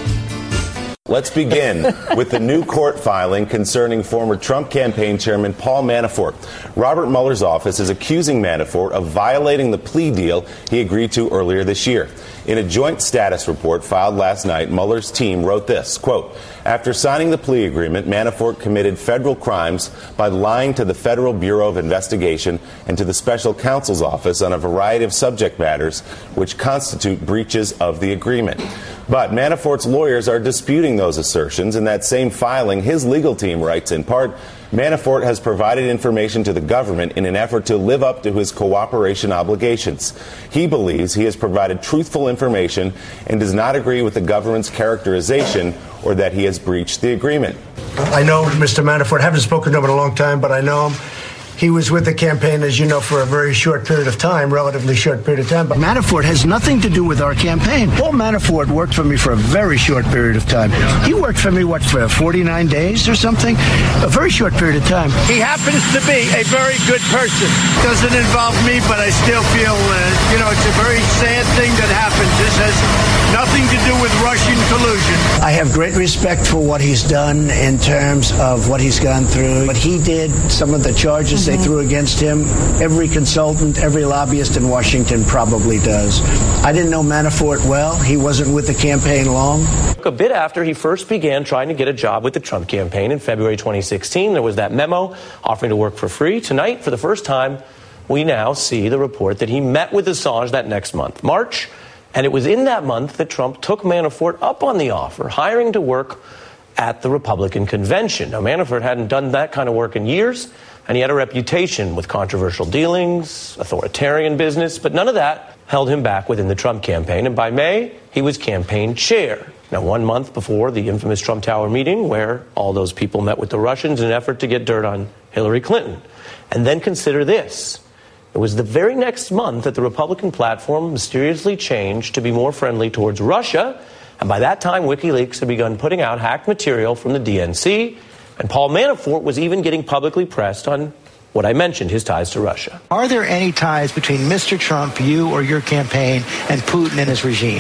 Let's begin with the new court filing concerning former Trump campaign chairman Paul Manafort. Robert Mueller's office is accusing Manafort of violating the plea deal he agreed to earlier this year. In a joint status report filed last night, Mueller's team wrote this, quote, after signing the plea agreement, Manafort committed federal crimes by lying to the Federal Bureau of Investigation and to the special counsel's office on a variety of subject matters which constitute breaches of the agreement. But Manafort's lawyers are disputing those assertions. In that same filing, his legal team writes in part, Manafort has provided information to the government in an effort to live up to his cooperation obligations. He believes he has provided truthful information and does not agree with the government's characterization or that he has breached the agreement. I know Mr. Manafort. I haven't spoken to him in a long time, but I know him. He was with the campaign, as you know, for a very short period of time, relatively short period of time. But Manafort has nothing to do with our campaign. Paul Manafort worked for me for a very short period of time. He worked for me, for 49 days or something? A very short period of time. He happens to be a very good person. Doesn't involve me, but I still feel, it's a very sad thing that happens. This has nothing to do with Russian collusion. I have great respect for what he's done in terms of what he's gone through. But he did some of the charges they threw against him. Every consultant, every lobbyist in Washington probably does. I didn't know Manafort well. He wasn't with the campaign long. A bit after he first began trying to get a job with the Trump campaign in February 2016, there was that memo offering to work for free. Tonight, for the first time, we now see the report that he met with Assange that next month, March. And it was in that month that Trump took Manafort up on the offer, hiring to work at the Republican convention. Now, Manafort hadn't done that kind of work in years, and he had a reputation with controversial dealings, authoritarian business, but none of that held him back within the Trump campaign. And by May, he was campaign chair. Now, 1 month before the infamous Trump Tower meeting, where all those people met with the Russians in an effort to get dirt on Hillary Clinton. And then consider this. It was the very next month that the Republican platform mysteriously changed to be more friendly towards Russia. And by that time, WikiLeaks had begun putting out hacked material from the DNC. And Paul Manafort was even getting publicly pressed on what I mentioned, his ties to Russia. Are there any ties between Mr. Trump, you or your campaign, and Putin and his regime?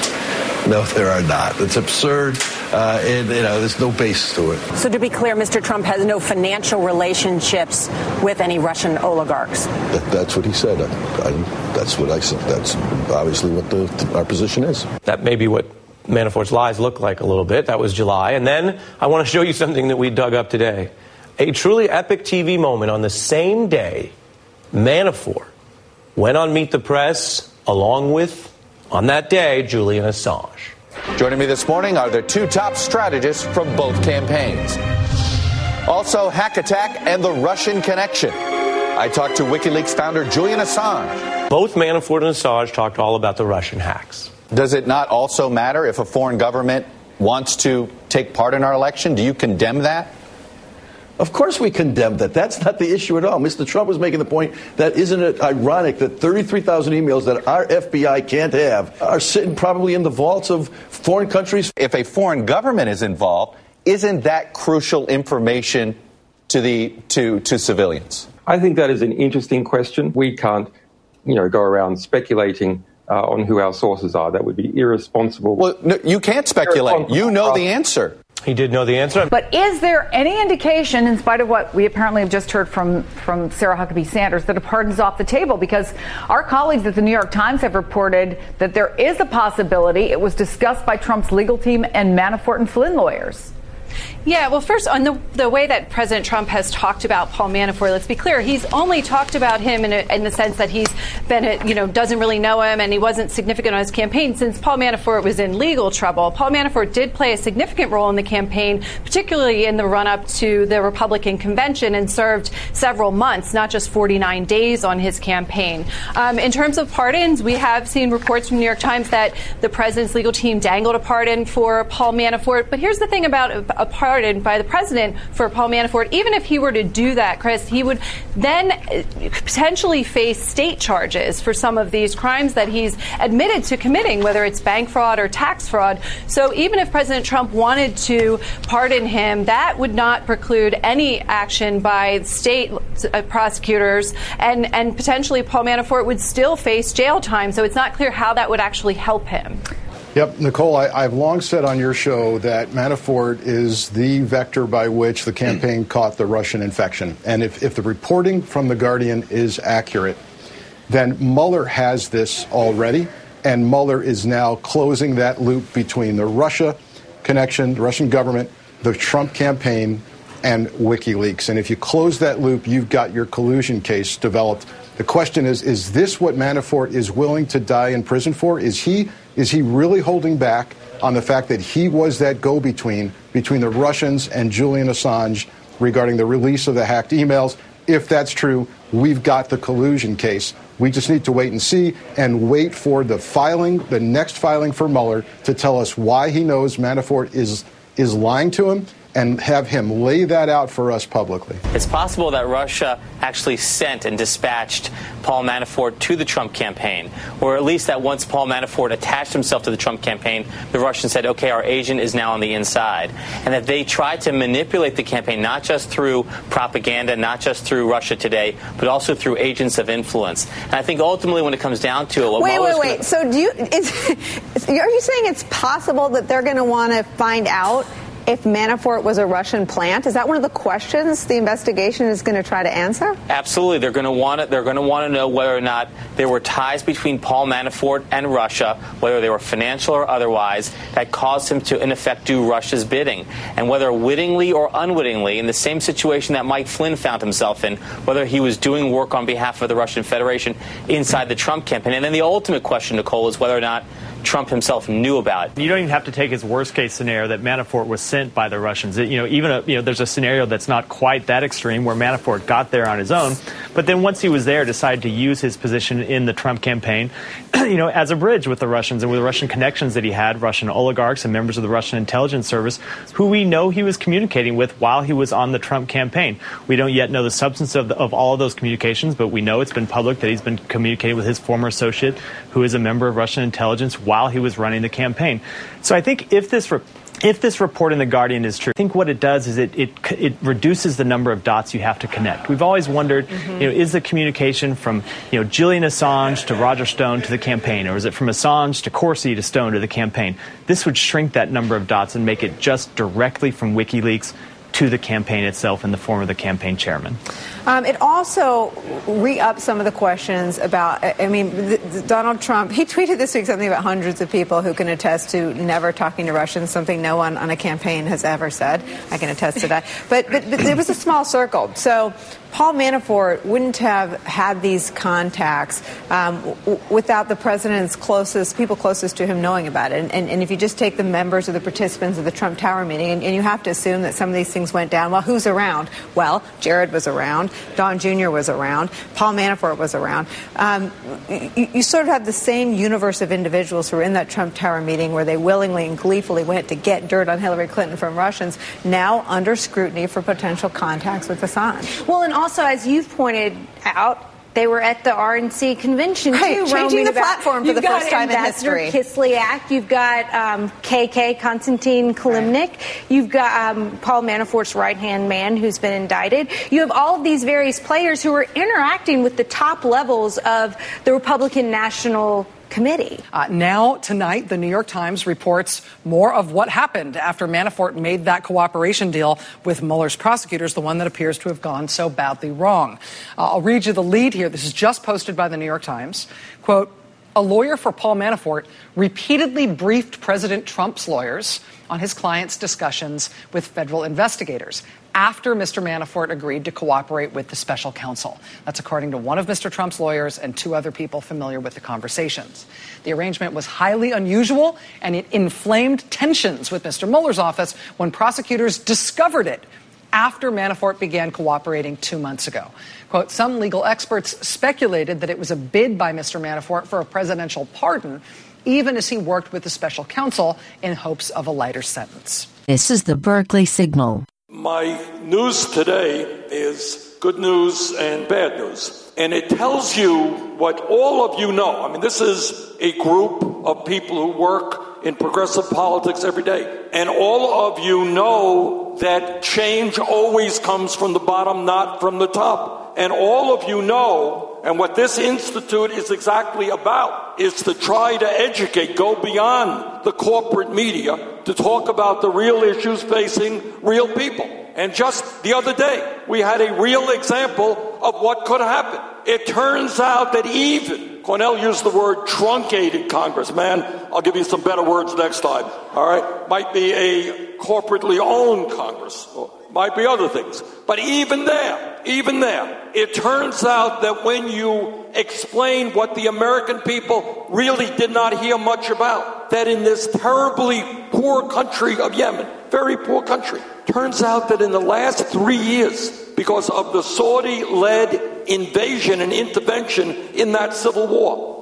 No, there are not. It's absurd, and there's no basis to it. So to be clear, Mr. Trump has no financial relationships with any Russian oligarchs? That's what he said. That's what I said. That's obviously what our position is. That may be what Manafort's lies look like a little bit. That was July. And then I want to show you something that we dug up today. A truly epic TV moment. On the same day, Manafort went on Meet the Press along with, on that day, Julian Assange. Joining me this morning are the two top strategists from both campaigns. Also, Hack Attack and the Russian connection. I talked to WikiLeaks founder Julian Assange. Both Manafort and Assange talked all about the Russian hacks. Does it not also matter if a foreign government wants to take part in our election? Do you condemn that? Of course we condemn that. That's not the issue at all. Mr. Trump was making the point that isn't it ironic that 33,000 emails that our FBI can't have are sitting probably in the vaults of foreign countries? If a foreign government is involved, isn't that crucial information to civilians? I think that is an interesting question. We can't, go around speculating on who our sources are. That would be irresponsible. Well, no, you can't speculate. You know the answer. He did know the answer. But is there any indication, in spite of what we apparently have just heard from Sarah Huckabee Sanders, that a pardon's off the table? Because our colleagues at the New York Times have reported that there is a possibility. It was discussed by Trump's legal team and Manafort and Flynn lawyers. Yeah, well, first, on the way that President Trump has talked about Paul Manafort, let's be clear, he's only talked about him in the sense that he's been, doesn't really know him and he wasn't significant on his campaign since Paul Manafort was in legal trouble. Paul Manafort did play a significant role in the campaign, particularly in the run-up to the Republican convention, and served several months, not just 49 days on his campaign. In terms of pardons, we have seen reports from the New York Times that the president's legal team dangled a pardon for Paul Manafort. But here's the thing about a pardon by the president for Paul Manafort. Even if he were to do that, Chris, he would then potentially face state charges for some of these crimes that he's admitted to committing, whether it's bank fraud or tax fraud. So even if President Trump wanted to pardon him, that would not preclude any action by state prosecutors, and potentially Paul Manafort would still face jail time. So it's not clear how that would actually help him. Yep, Nicole, I've long said on your show that Manafort is the vector by which the campaign caught the Russian infection. And if the reporting from The Guardian is accurate, then Mueller has this already, and Mueller is now closing that loop between the Russia connection, the Russian government, the Trump campaign, and WikiLeaks. And if you close that loop, you've got your collusion case developed. The question is this what Manafort is willing to die in prison for? Is he really holding back on the fact that he was that go-between between the Russians and Julian Assange regarding the release of the hacked emails? If that's true, we've got the collusion case. We just need to wait and see, and wait for the next filing for Mueller to tell us why he knows Manafort is lying to him, and have him lay that out for us publicly. It's possible that Russia actually sent and dispatched Paul Manafort to the Trump campaign, or at least that once Paul Manafort attached himself to the Trump campaign, the Russians said, okay, our agent is now on the inside. And that they tried to manipulate the campaign, not just through propaganda, not just through Russia Today, but also through agents of influence. And I think ultimately when it comes down to it... Wait. So are you saying it's possible that they're going to want to find out if Manafort was a Russian plant? Is that one of the questions the investigation is going to try to answer? Absolutely. They're going to want it. They're going to want to know whether or not there were ties between Paul Manafort and Russia, whether they were financial or otherwise, that caused him to, in effect, do Russia's bidding. And whether wittingly or unwittingly, in the same situation that Mike Flynn found himself in, whether he was doing work on behalf of the Russian Federation inside the Trump campaign. And then the ultimate question, Nicole, is whether or not Trump himself knew about it. You don't even have to take his worst-case scenario that Manafort was sent by the Russians. There's a scenario that's not quite that extreme where Manafort got there on his own, but then once he was there, decided to use his position in the Trump campaign, as a bridge with the Russians and with the Russian connections that he had, Russian oligarchs and members of the Russian intelligence service, who we know he was communicating with while he was on the Trump campaign. We don't yet know the substance of all of those communications, but we know it's been public that he's been communicating with his former associate, who is a member of Russian intelligence, while he was running the campaign. So I think if this report in The Guardian is true, I think what it does is it reduces the number of dots you have to connect. We've always wondered, is the communication from, Julian Assange to Roger Stone to the campaign, or is it from Assange to Corsi to Stone to the campaign? This would shrink that number of dots and make it just directly from WikiLeaks to the campaign itself in the form of the campaign chairman. It also re-ups some of the questions about, Donald Trump, he tweeted this week something about hundreds of people who can attest to never talking to Russians, something no one on a campaign has ever said. I can attest to that. But it was a small circle. So Paul Manafort wouldn't have had these contacts without the president's people closest to him knowing about it. And if you just take the members or the participants of the Trump Tower meeting, and you have to assume that some of these things went down, well, who's around? Well, Jared was around. Don Jr. was around. Paul Manafort was around. You sort of have the same universe of individuals who were in that Trump Tower meeting where they willingly and gleefully went to get dirt on Hillary Clinton from Russians, now under scrutiny for potential contacts with Assange. Well, and also, as you've pointed out, they were at the RNC convention, too. Changing the platform for the first time in history. You've got Ambassador Kislyak. You've got KK, Konstantin Kilimnik. You've got Paul Manafort's right-hand man who's been indicted. You have all of these various players who are interacting with the top levels of the Republican National Committee. Now, tonight, the New York Times reports more of what happened after Manafort made that cooperation deal with Mueller's prosecutors, the one that appears to have gone so badly wrong. I'll read you the lead here. This is just posted by the New York Times. Quote, A lawyer for Paul Manafort repeatedly briefed President Trump's lawyers on his client's discussions with federal investigators after Mr. Manafort agreed to cooperate with the special counsel. That's according to one of Mr. Trump's lawyers and two other people familiar with the conversations. The arrangement was highly unusual, and it inflamed tensions with Mr. Mueller's office when prosecutors discovered it after Manafort began cooperating 2 months ago. Quote, some legal experts speculated that it was a bid by Mr. Manafort for a presidential pardon, even as he worked with the special counsel in hopes of a lighter sentence. This is the Berkeley Signal. My news today is good news and bad news. And it tells you what all of you know. I mean, this is a group of people who work in progressive politics every day. And all of you know that change always comes from the bottom, not from the top. And all of you know, and what this institute is exactly about, is to try to educate, go beyond the corporate media to talk about the real issues facing real people. And just the other day, we had a real example of what could happen. It turns out that even, Cornell used the word truncated Congress. Man, I'll give you some better words next time. All right? Might be a corporately owned Congress. Might be other things. But even there, it turns out that when you explain what the American people really did not hear much about, that in this terribly poor country of Yemen, very poor country, turns out that in the last 3 years, because of the Saudi-led invasion and intervention in that civil war,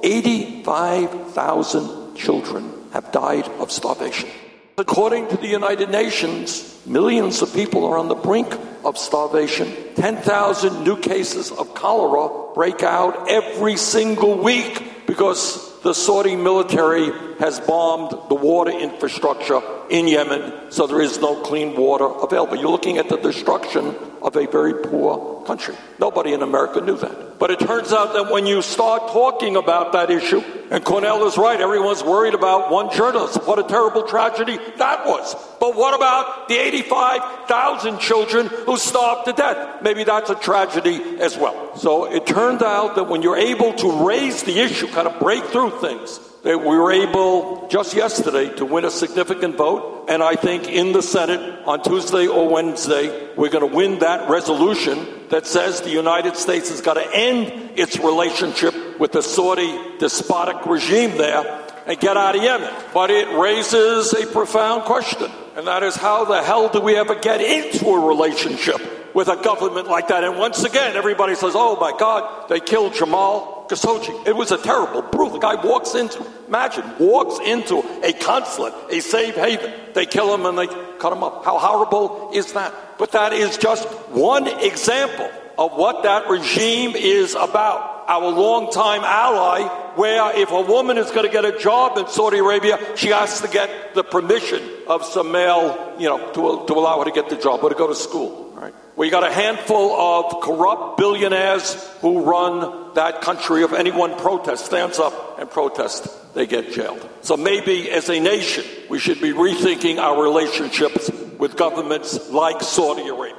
85,000 children have died of starvation. According to the United Nations, millions of people are on the brink of starvation. 10,000 new cases of cholera break out every single week because the Saudi military has bombed the water infrastructure in Yemen, so there is no clean water available. You're looking at the destruction of a very poor country. Nobody in America knew that. But it turns out that when you start talking about that issue, and Cornell is right, everyone's worried about one journalist. What a terrible tragedy that was. But what about the 85,000 children who starved to death? Maybe that's a tragedy as well. So it turned out that when you're able to raise the issue, kind of break through things, that we were able just yesterday to win a significant vote. And I think in the Senate on Tuesday or Wednesday, we're going to win that resolution that says the United States has got to end its relationship with the Saudi despotic regime there and get out of Yemen. But it raises a profound question, and that is, how the hell do we ever get into a relationship with a government like that? And once again, everybody says, oh my God, they killed Jamal Khashoggi. It was a terrible, brutal. The guy walks into a consulate, a safe haven. They kill him and they cut him up. How horrible is that? But that is just one example of what that regime is about. Our longtime ally, where if a woman is going to get a job in Saudi Arabia, she has to get the permission of some male, to allow her to get the job or to go to school. Right? We got a handful of corrupt billionaires who run that country. If anyone stands up and protests, they get jailed. So maybe as a nation, we should be rethinking our relationships with governments like Saudi Arabia.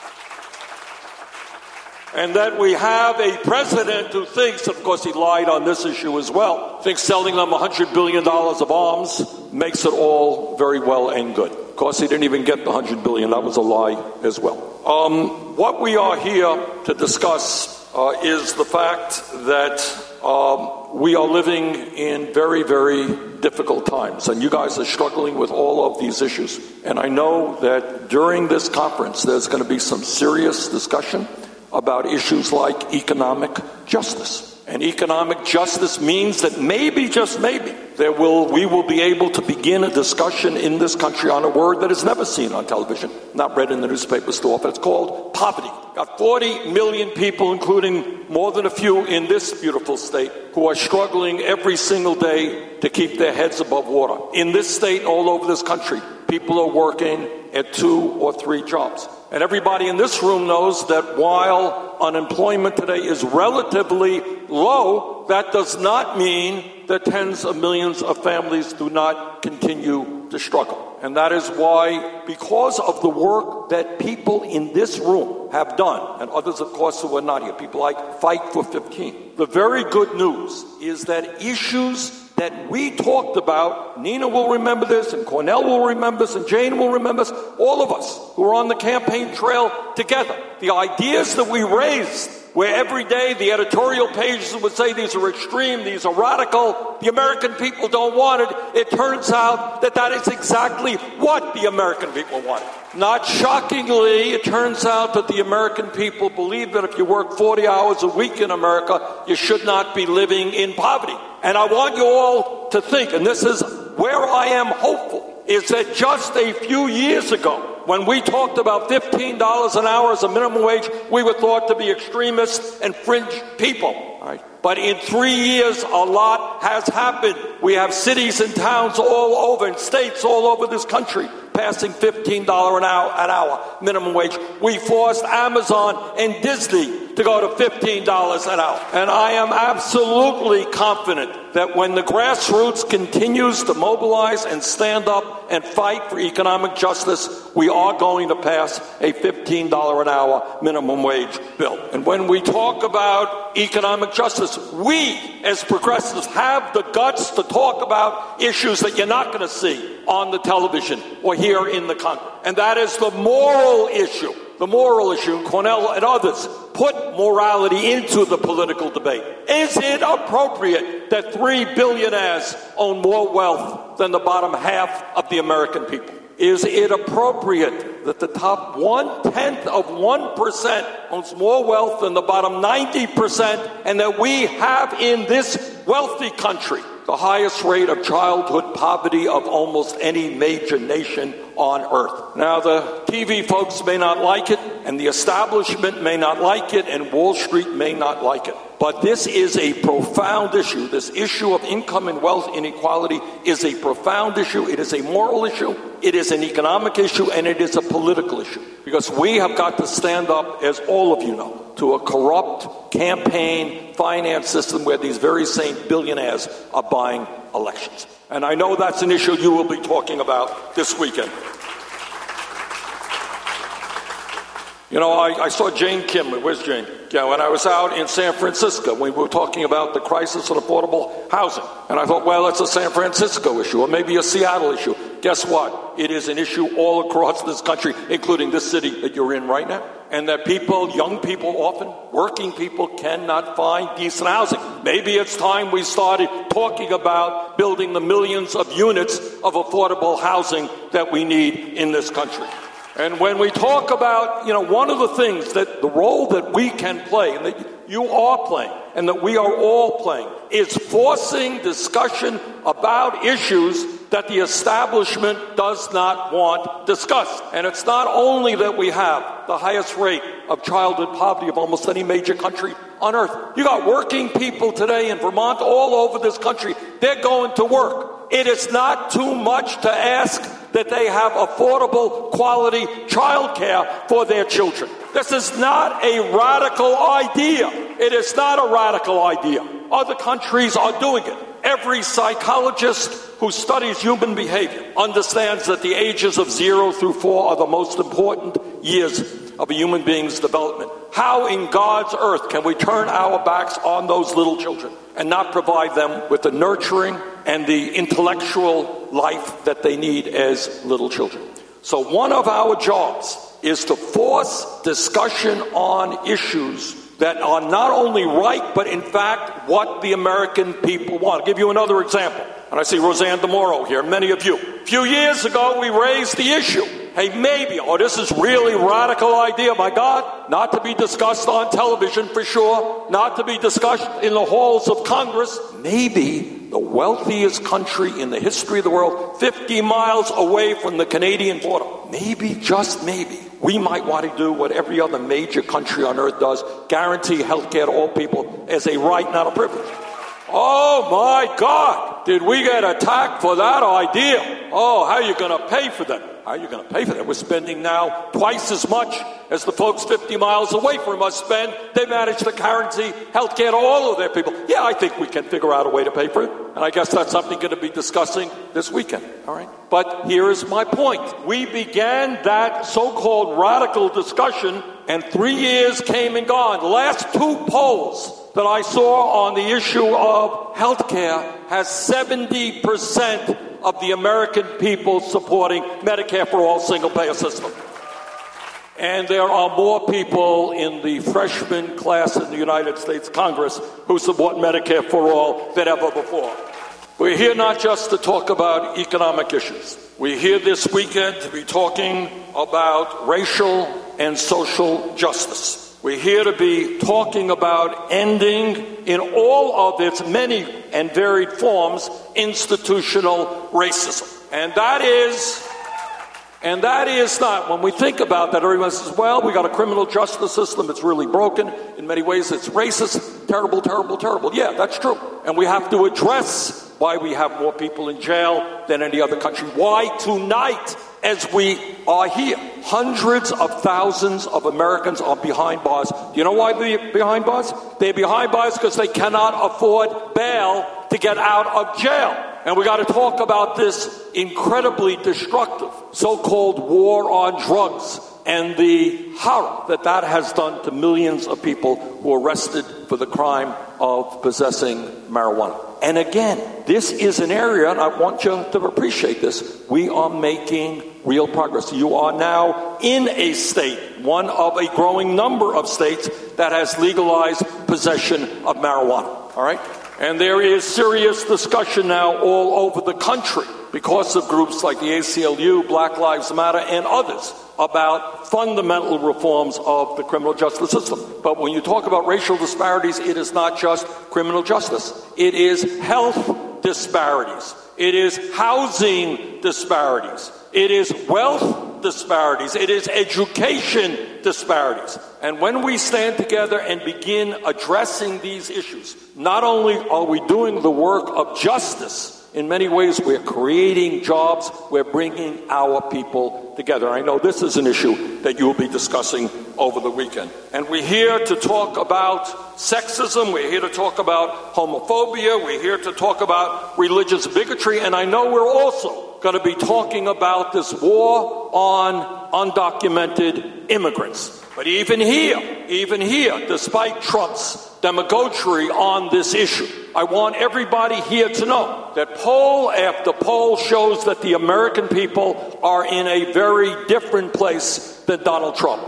And that we have a president who thinks, of course he lied on this issue as well, thinks selling them $100 billion of arms makes it all very well and good. Of course, he didn't even get the $100 billion. That was a lie as well. What we are here to discuss is the fact that we are living in very, very difficult times. And you guys are struggling with all of these issues. And I know that during this conference, there's going to be some serious discussion about issues like economic justice. And economic justice means that maybe, just maybe, we will be able to begin a discussion in this country on a word that is never seen on television, not read in the newspapers too often. It's called poverty. Got 40 million people, including more than a few in this beautiful state, who are struggling every single day to keep their heads above water. In this state and all over this country, people are working at 2 or 3 jobs. And everybody in this room knows that while unemployment today is relatively low, that does not mean that tens of millions of families do not continue to struggle. And that is why, because of the work that people in this room have done, and others, of course, who are not here, people like Fight for 15, the very good news is that issues that we talked about, Nina will remember this, and Cornell will remember this, and Jane will remember this, all of us who are on the campaign trail together, the ideas that we raised, where every day the editorial pages would say these are extreme, these are radical, the American people don't want it. It turns out that that is exactly what the American people wanted. Not shockingly, it turns out that the American people believe that if you work 40 hours a week in America, you should not be living in poverty. And I want you all to think, and this is where I am hopeful, is that just a few years ago, when we talked about $15 an hour as a minimum wage, we were thought to be extremists and fringe people. Right? But in 3 years, a lot has happened. We have cities and towns all over, and states all over this country passing $15 an hour minimum wage. We forced Amazon and Disney to go to $15 an hour. And I am absolutely confident that when the grassroots continues to mobilize and stand up and fight for economic justice, we are going to pass a $15 an hour minimum wage bill. And when we talk about economic justice, we as progressives have the guts to talk about issues that you're not going to see on the television or here in the Congress. And that is the moral issue. The moral issue, Cornell and others put morality into the political debate. Is it appropriate that 3 billionaires own more wealth than the bottom half of the American people? Is it appropriate that the top 0.1% owns more wealth than the bottom 90%, and that we have in this wealthy country the highest rate of childhood poverty of almost any major nation on earth? Now, the TV folks may not like it, and the establishment may not like it, and Wall Street may not like it. But this is a profound issue. This issue of income and wealth inequality is a profound issue. It is a moral issue. It is an economic issue, and it is a political issue. Because we have got to stand up, as all of you know, to a corrupt campaign finance system where these very same billionaires are buying elections. And I know that's an issue you will be talking about this weekend. You know, I saw Jane Kimley. Where's Jane? Yeah, when I was out in San Francisco, we were talking about the crisis of affordable housing. And I thought, well, it's a San Francisco issue or maybe a Seattle issue. Guess what? It is an issue all across this country, including this city that you're in right now. And that people, young people often, working people, cannot find decent housing. Maybe it's time we started talking about building the millions of units of affordable housing that we need in this country. And when we talk about, one of the things that the role that we can play, and that you are playing, and that we are all playing, is forcing discussion about issues that the establishment does not want discussed. And it's not only that we have the highest rate of childhood poverty of almost any major country on earth. You got working people today in Vermont, all over this country. They're going to work. It is not too much to ask that they have affordable, quality child care for their children. This is not a radical idea. It is not a radical idea. Other countries are doing it. Every psychologist who studies human behavior understands that the ages of 0 through 4 are the most important years of a human being's development. How in God's earth can we turn our backs on those little children and not provide them with the nurturing and the intellectual life that they need as little children? So one of our jobs is to force discussion on issues that are not only right, but in fact what the American people want. I'll give you another example. And I see Roseanne DeMoro here, many of you. A few years ago, we raised the issue. Hey, maybe, this is really radical idea, my God, not to be discussed on television for sure, not to be discussed in the halls of Congress. Maybe the wealthiest country in the history of the world, 50 miles away from the Canadian border, maybe, just maybe, we might want to do what every other major country on earth does, guarantee health care to all people as a right, not a privilege. Oh my God, did we get attacked for that idea? Oh, how are you going to pay for them? How are you going to pay for that? We're spending now twice as much as the folks 50 miles away from us spend. They manage to guarantee health care to all of their people. Yeah, I think we can figure out a way to pay for it. And I guess that's something going to be discussing this weekend. All right. But here is my point. We began that so-called radical discussion, and 3 years came and gone. The last two polls that I saw on the issue of health care has 70% of the American people supporting Medicare for all single-payer system. And there are more people in the freshman class in the United States Congress who support Medicare for all than ever before. We're here not just to talk about economic issues. We're here this weekend to be talking about racial and social justice. We're here to be talking about ending, in all of its many and varied forms, institutional racism. And that is not, when we think about that, everyone says, well, we got a criminal justice system, it's really broken. In many ways, it's racist, terrible, terrible, terrible. Yeah, that's true. And we have to address why we have more people in jail than any other country. Why tonight, as we are here, hundreds of thousands of Americans are behind bars. Do you know why they're behind bars? They're behind bars because they cannot afford bail to get out of jail. And we got to talk about this incredibly destructive so-called war on drugs and the horror that has done to millions of people who are arrested for the crime of possessing marijuana. And again, this is an area, and I want you to appreciate this, we are making real progress. You are now in a state, one of a growing number of states, that has legalized possession of marijuana. All right? And there is serious discussion now all over the country because of groups like the ACLU, Black Lives Matter, and others about fundamental reforms of the criminal justice system. But when you talk about racial disparities, it is not just criminal justice. It is health disparities. It is housing disparities. It is wealth disparities. It is education disparities. And when we stand together and begin addressing these issues, not only are we doing the work of justice, in many ways we're creating jobs, we're bringing our people together. I know this is an issue that you'll be discussing over the weekend. And we're here to talk about sexism, we're here to talk about homophobia, we're here to talk about religious bigotry, and I know we're also going to be talking about this war on undocumented immigrants. But even here, despite Trump's demagoguery on this issue, I want everybody here to know that poll after poll shows that the American people are in a very different place than Donald Trump.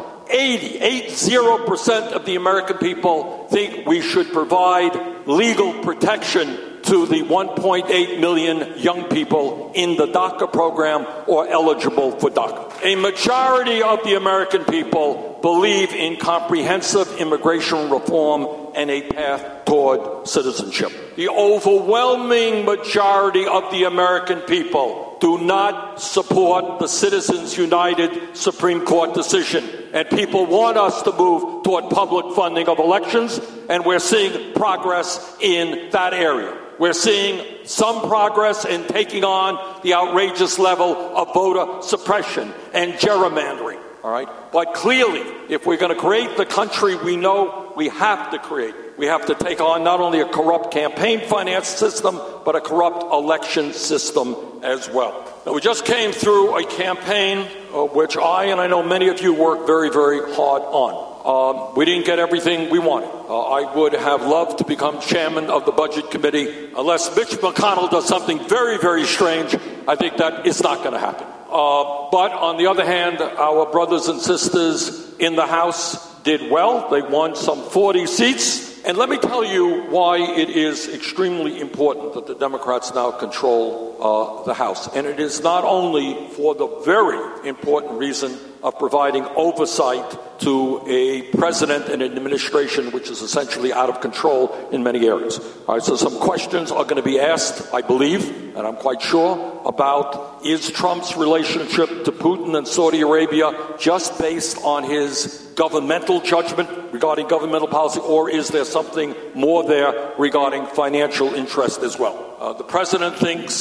80% of the American people think we should provide legal protection to the 1.8 million young people in the DACA program or eligible for DACA. A majority of the American people believe in comprehensive immigration reform and a path toward citizenship. The overwhelming majority of the American people do not support the Citizens United Supreme Court decision. And people want us to move toward public funding of elections, and we're seeing progress in that area. We're seeing some progress in taking on the outrageous level of voter suppression and gerrymandering. All right? But clearly, if we're going to create the country we know we have to create, we have to take on not only a corrupt campaign finance system, but a corrupt election system as well. Now, we just came through a campaign which I know many of you worked very, very hard on. We didn't get everything we wanted. I would have loved to become chairman of the Budget Committee. Unless Mitch McConnell does something very, very strange, I think that is not going to happen. But on the other hand, our brothers and sisters in the House did well. They won some 40 seats. And let me tell you why it is extremely important that the Democrats now control the House. And it is not only for the very important reason of providing oversight to a president and an administration which is essentially out of control in many areas. All right, so some questions are going to be asked, I believe, and I'm quite sure, about is Trump's relationship to Putin and Saudi Arabia just based on his governmental judgment regarding governmental policy, or is there something more there regarding financial interest as well? The president thinks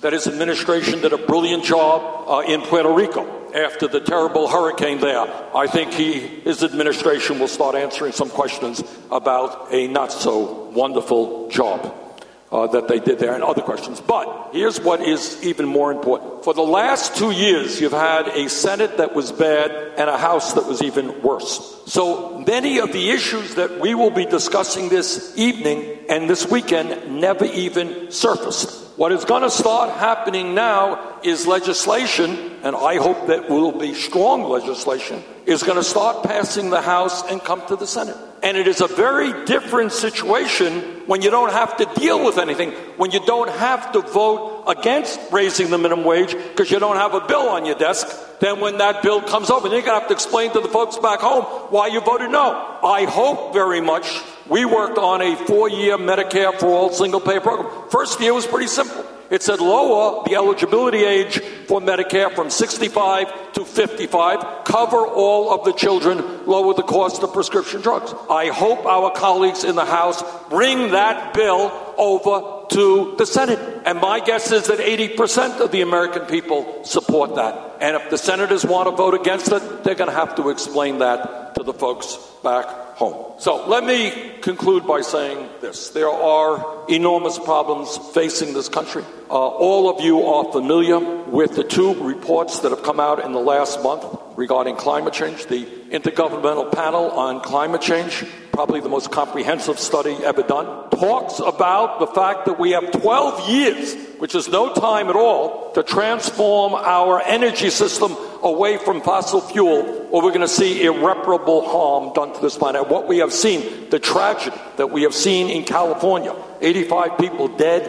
that his administration did a brilliant job in Puerto Rico after the terrible hurricane there. I think his administration will start answering some questions about a not-so-wonderful job that they did there and other questions. But here's what is even more important. For the last 2 years, you've had a Senate that was bad and a House that was even worse. So many of the issues that we will be discussing this evening and this weekend never even surfaced. What is going to start happening now is legislation, and I hope that will be strong legislation, is going to start passing the House and come to the Senate. And it is a very different situation when you don't have to deal with anything, when you don't have to vote against raising the minimum wage because you don't have a bill on your desk, then when that bill comes over, you're going to have to explain to the folks back home why you voted no. I hope very much. We worked on a 4-year Medicare for all single-payer program. First year was pretty simple. It said lower the eligibility age for Medicare from 65 to 55, cover all of the children, lower the cost of prescription drugs. I hope our colleagues in the House bring that bill over to the Senate. And my guess is that 80% of the American people support that. And if the senators want to vote against it, they're going to have to explain that to the folks back home. So let me conclude by saying this. There are enormous problems facing this country. All of you are familiar with the 2 reports that have come out in the last month regarding climate change. The Intergovernmental Panel on Climate Change, probably the most comprehensive study ever done, talks about the fact that we have 12 years, which is no time at all, to transform our energy system away from fossil fuel, or we're going to see irreparable harm done to this planet. What we have seen, the tragedy that we have seen in California, 85 people dead,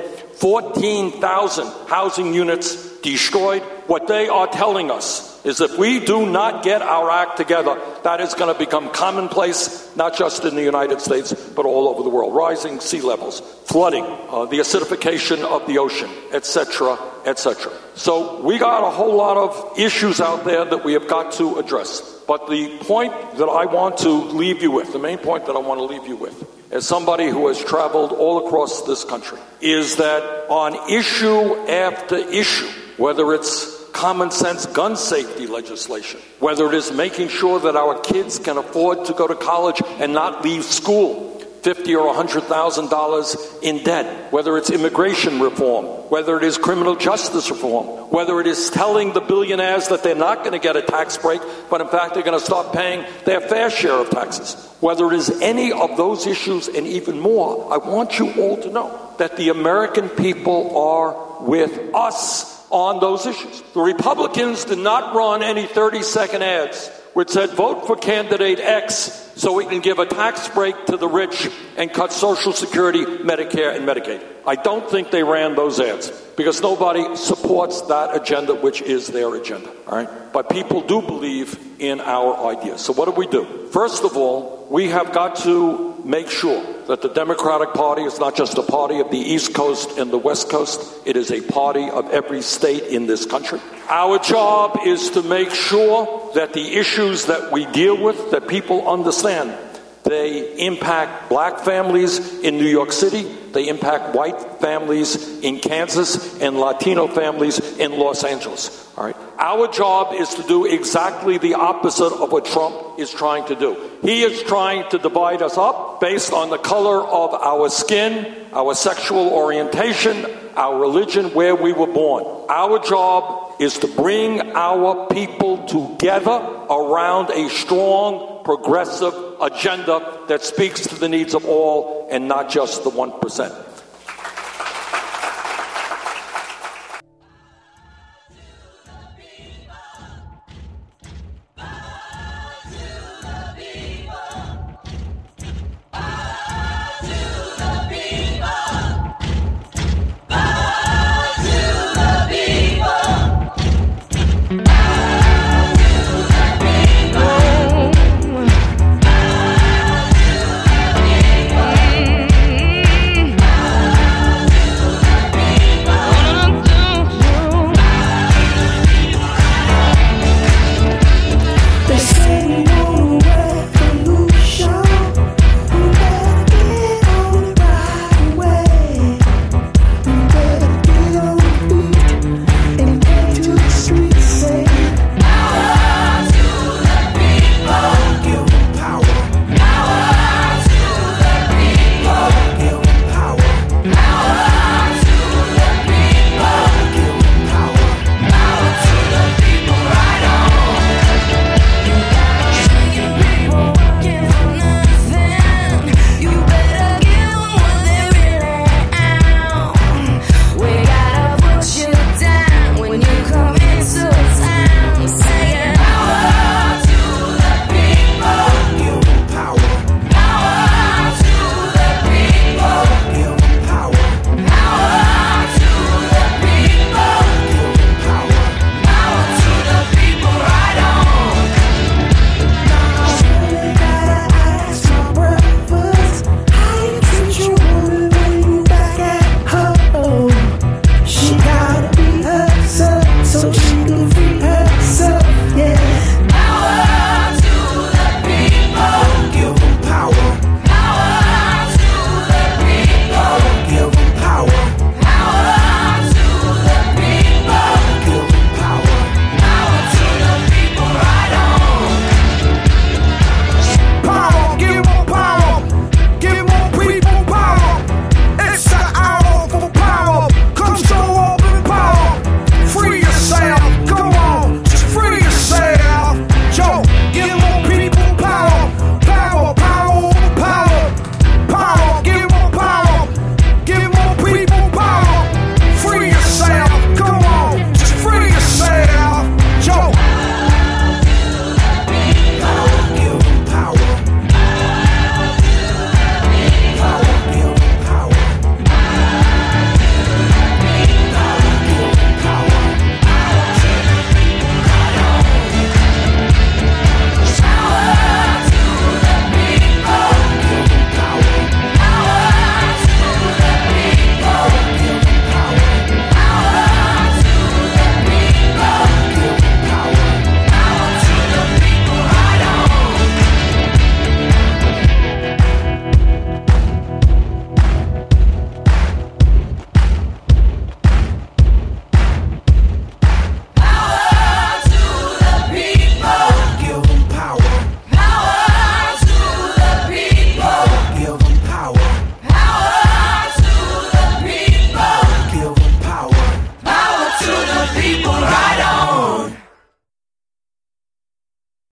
14,000 housing units destroyed. What they are telling us is if we do not get our act together, that is going to become commonplace, not just in the United States, but all over the world. Rising sea levels, flooding, the acidification of the ocean, etc., etc. So we got a whole lot of issues out there that we have got to address. But the point that I want to leave you with, the main point that I want to leave you with, as somebody who has traveled all across this country, is that on issue after issue, whether it's common sense gun safety legislation, whether it is making sure that our kids can afford to go to college and not leave school $50,000 or $100,000 in debt, whether it's immigration reform, whether it is criminal justice reform, whether it is telling the billionaires that they're not going to get a tax break, but in fact they're going to start paying their fair share of taxes, whether it is any of those issues and even more, I want you all to know that the American people are with us on those issues. The Republicans did not run any 30-second ads which said vote for candidate X so we can give a tax break to the rich and cut Social Security, Medicare, and Medicaid. I don't think they ran those ads because nobody supports that agenda, which is their agenda. All right? But people do believe in our ideas. So what do? First of all, we have got to make sure that the Democratic Party is not just a party of the East Coast and the West Coast. It is a party of every state in this country. Our job is to make sure that the issues that we deal with, that people understand, they impact black families in New York City, they impact white families in Kansas, and Latino families in Los Angeles. All right. Our job is to do exactly the opposite of what Trump is trying to do. He is trying to divide us up based on the color of our skin, our sexual orientation, our religion, where we were born. Our job is to bring our people together around a strong, progressive agenda that speaks to the needs of all and not just the 1%.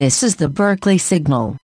This is the Berkeley Signal.